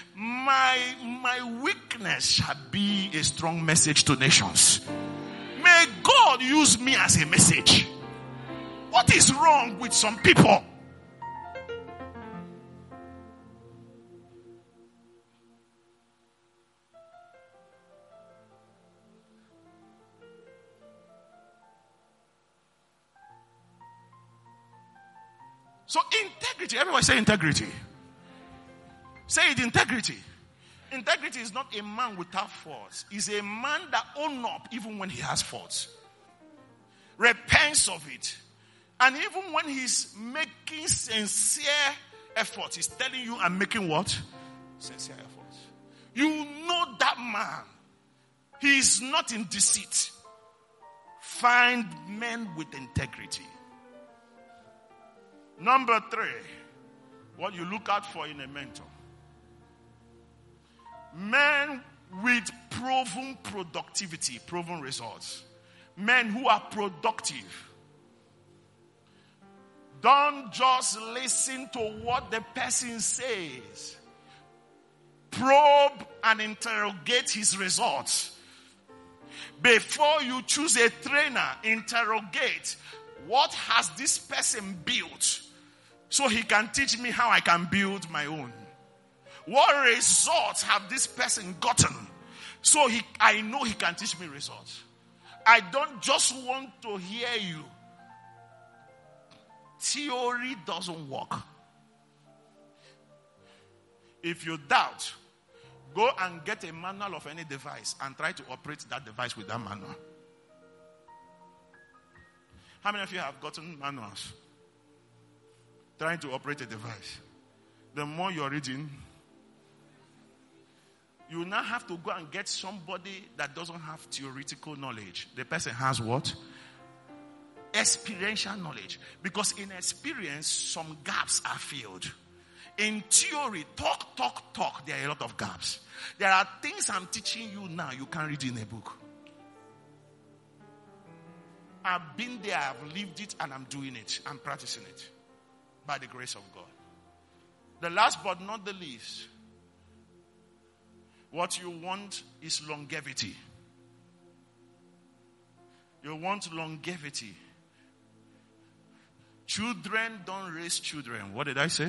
My weakness shall be a strong message to nations. May God use me as a message. What is wrong with some people? So integrity, everybody say integrity. Say it, integrity. Integrity is not a man without faults. It's a man that owns up even when he has faults. Repents of it. And even when he's making sincere efforts, he's telling you, I'm making what? Sincere efforts. You know that man. He is not in deceit. Find men with integrity. Number 3, what you look out for in a mentor. Men with proven productivity, proven results. Men who are productive. Don't just listen to what the person says. Probe and interrogate his results. Before you choose a trainer, interrogate. What has this person built? So he can teach me how I can build my own. What results have this person gotten? So I know he can teach me results. I don't just want to hear you. Theory doesn't work. If you doubt, go and get a manual of any device and try to operate that device with that manual. How many of you have gotten manuals trying to operate a device? The more you're reading, you now have to go and get somebody that doesn't have theoretical knowledge. The person has what? Experiential knowledge. Because in experience, some gaps are filled. In theory, talk, there are a lot of gaps. There are things I'm teaching you now you can't read in a book. I've been there, I've lived it, and I'm doing it. I'm practicing it. By the grace of God. The last but not the least, what you want is longevity. You want longevity. Children don't raise children. What did I say?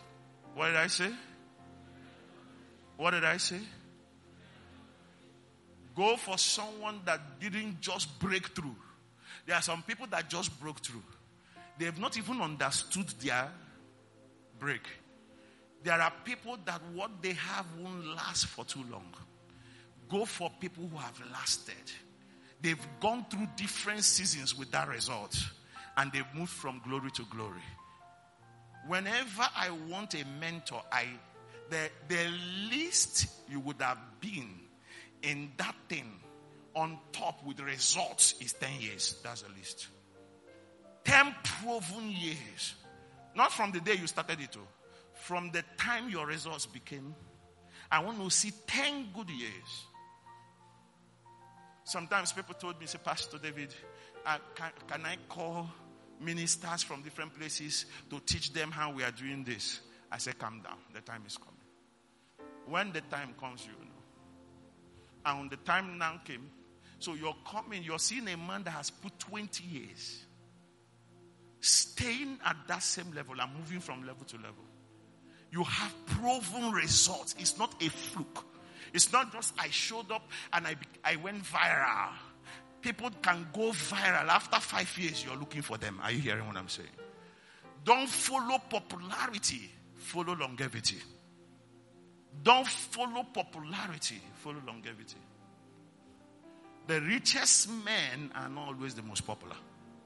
What did I say? What did I say? Go for someone that didn't just break through. There are some people that just broke through. They have not even understood their break. There are people that what they have won't last for too long. Go for people who have lasted. They've gone through different seasons with that result. And they've moved from glory to glory. Whenever I want a mentor, the least you would have been in that thing on top with results is 10 years. That's the least. 10 proven years. Not from the day you started it. From the time your results became. I want to see 10 good years. Sometimes people told me, say, Pastor David, can I call ministers from different places to teach them how we are doing this? I said, calm down. The time is coming. When the time comes, you know. And when the time now came, so you're coming, you're seeing a man that has put 20 years staying at that same level and moving from level to level. You have proven results. It's not a fluke. It's not just I showed up and I went viral. People can go viral. After 5 years, you're looking for them. Are you hearing what I'm saying? Don't follow popularity. Follow longevity. Don't follow popularity. Follow longevity. The richest men are not always the most popular.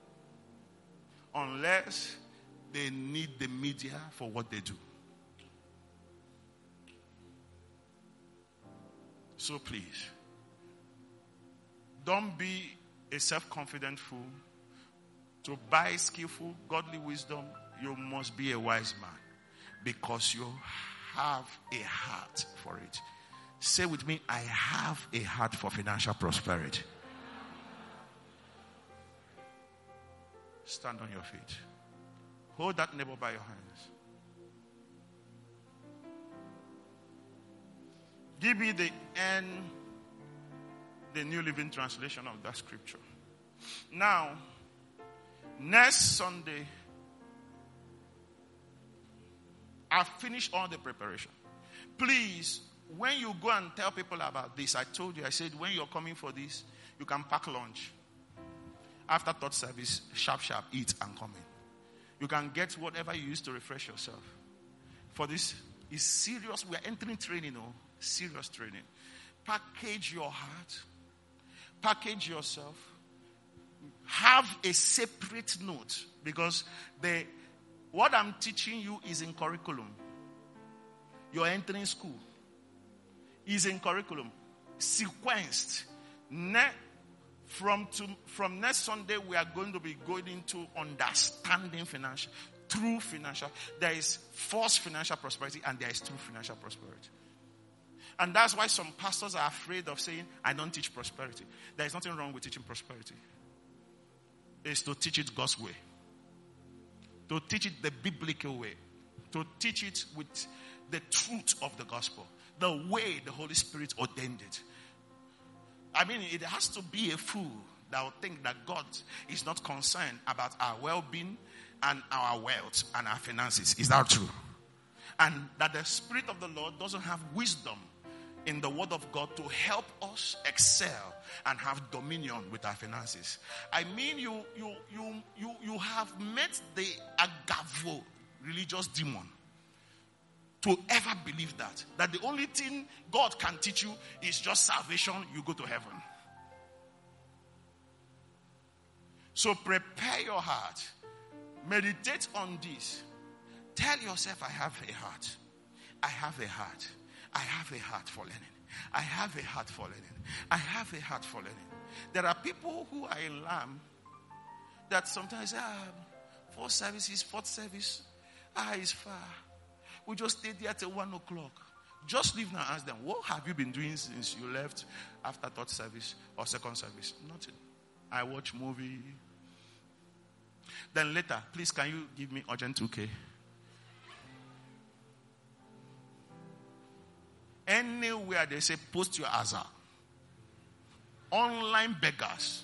Unless they need the media for what they do. So please, don't be a self-confident fool. To buy skillful, godly wisdom, you must be a wise man. Because you have a heart for it. Say with me, I have a heart for financial prosperity. Stand on your feet. Hold that neighbor by your hands. Give me the New Living Translation of that scripture. Now, next Sunday, I've finished all the preparation. Please, when you go and tell people about this, I told you, I said, when you're coming for this, you can pack lunch. After third service, sharp, eat and come in. You can get whatever you use to refresh yourself. For this, it's serious. We are entering training, serious training. Package your heart. Package yourself. Have a separate note. Because what I'm teaching you is in curriculum. You're entering school. Is in curriculum. Sequenced. From next Sunday, we are going to be going into understanding financial. True financial. There is false financial prosperity and there is true financial prosperity. And that's why some pastors are afraid of saying, I don't teach prosperity. There is nothing wrong with teaching prosperity. It's to teach it God's way. To teach it the biblical way. To teach it with the truth of the gospel. The way the Holy Spirit ordained it. I mean, it has to be a fool that will think that God is not concerned about our well-being and our wealth and our finances. Is that true? And that the Spirit of the Lord doesn't have wisdom in the Word of God to help us excel and have dominion with our finances. I mean, you have met the agavo religious demon to ever believe that the only thing God can teach you is just salvation, you go to heaven. So prepare your heart. Meditate on this. Tell yourself, I have a heart. I have a heart. I have a heart for learning. I have a heart for learning. I have a heart for learning. There are people who are in Lamb that sometimes, fourth service, it's far. We just stayed there till 1 o'clock. Just leave now and ask them, what have you been doing since you left after third service or second service? Nothing. I watch movie. Then later, please can you give me urgent 2K? Anywhere they say post your Azar. Online beggars.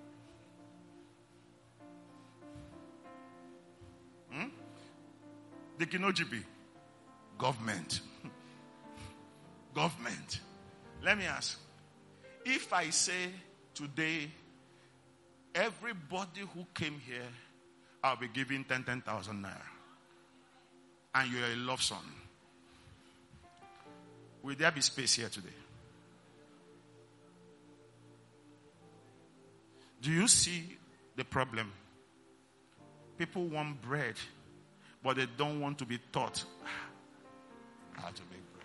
The Kinojibi. Government. Let me ask. If I say today, everybody who came here, I'll be giving 10,000 naira. And you're a love son. Will there be space here today? Do you see the problem? People want bread, but they don't want to be taught how to make bread.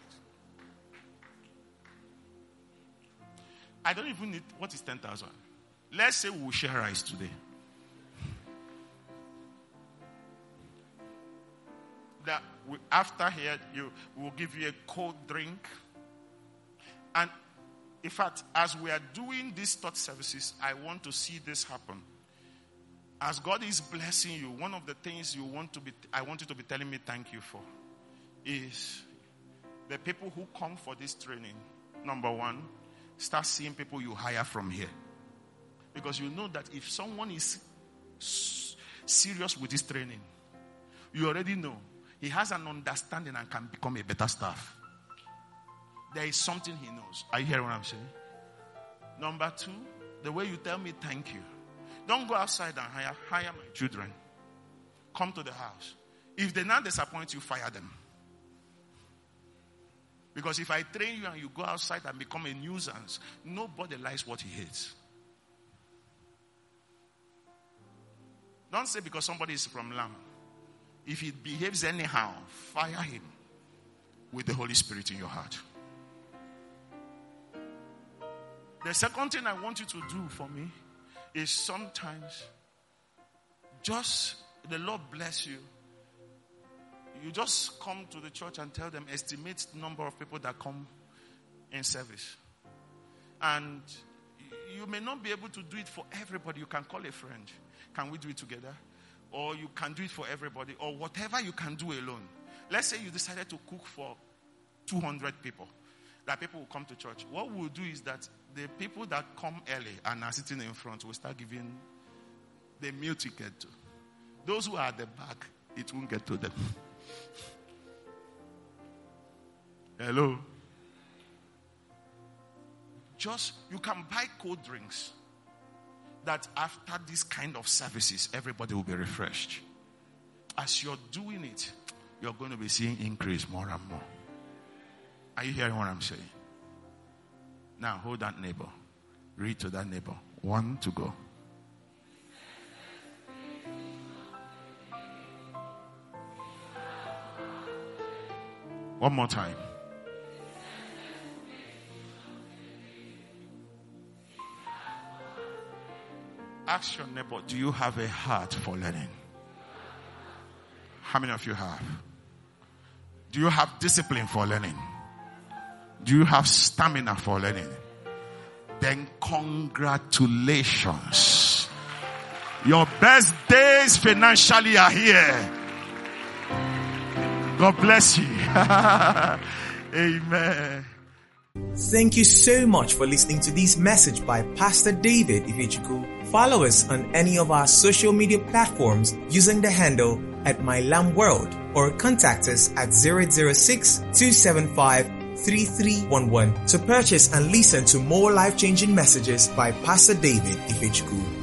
I don't even need, what is 10,000? Let's say we'll share rice today. That after here, we'll give you a cold drink. And in fact, as we are doing these thought services, I want to see this happen. As God is blessing you, one of the things I want you to be telling me thank you for is the people who come for this training. Number one, start seeing people you hire from here. Because you know that if someone is serious with this training, you already know he has an understanding and can become a better staff. There is something he knows. Are you hearing what I'm saying? Number two, the way you tell me thank you. Don't go outside and hire my children. Come to the house. If they now disappoint you, fire them. Because if I train you and you go outside and become a nuisance, nobody likes what he hates. Don't say because somebody is from Lam. If he behaves anyhow, fire him with the Holy Spirit in your heart. The second thing I want you to do for me is sometimes just, the Lord bless you. You just come to the church and tell them, estimate the number of people that come in service. And you may not be able to do it for everybody. You can call a friend. Can we do it together? Or you can do it for everybody. Or whatever you can do alone. Let's say you decided to cook for 200 people. That people will come to church. What we'll do is that the people that come early and are sitting in front will start giving the meal ticket to. Those who are at the back, it won't get to them. Hello? Just, you can buy cold drinks that after this kind of services, everybody will be refreshed. As you're doing it, you're going to be seeing increase more and more. Are you hearing what I'm saying? Now, hold that neighbor. Read to that neighbor. 1 to go. One more time. Ask your neighbor, do you have a heart for learning? How many of you have? Do you have discipline for learning? Do you have stamina for learning? Then congratulations. Your best days financially are here. God bless you. Amen. Thank you so much for listening to this message by Pastor David Ifechukwu. Follow us on any of our social media platforms using the handle @MyLambWorld or contact us at 006-275-3311 to purchase and listen to more life-changing messages by Pastor David Ifechukwu.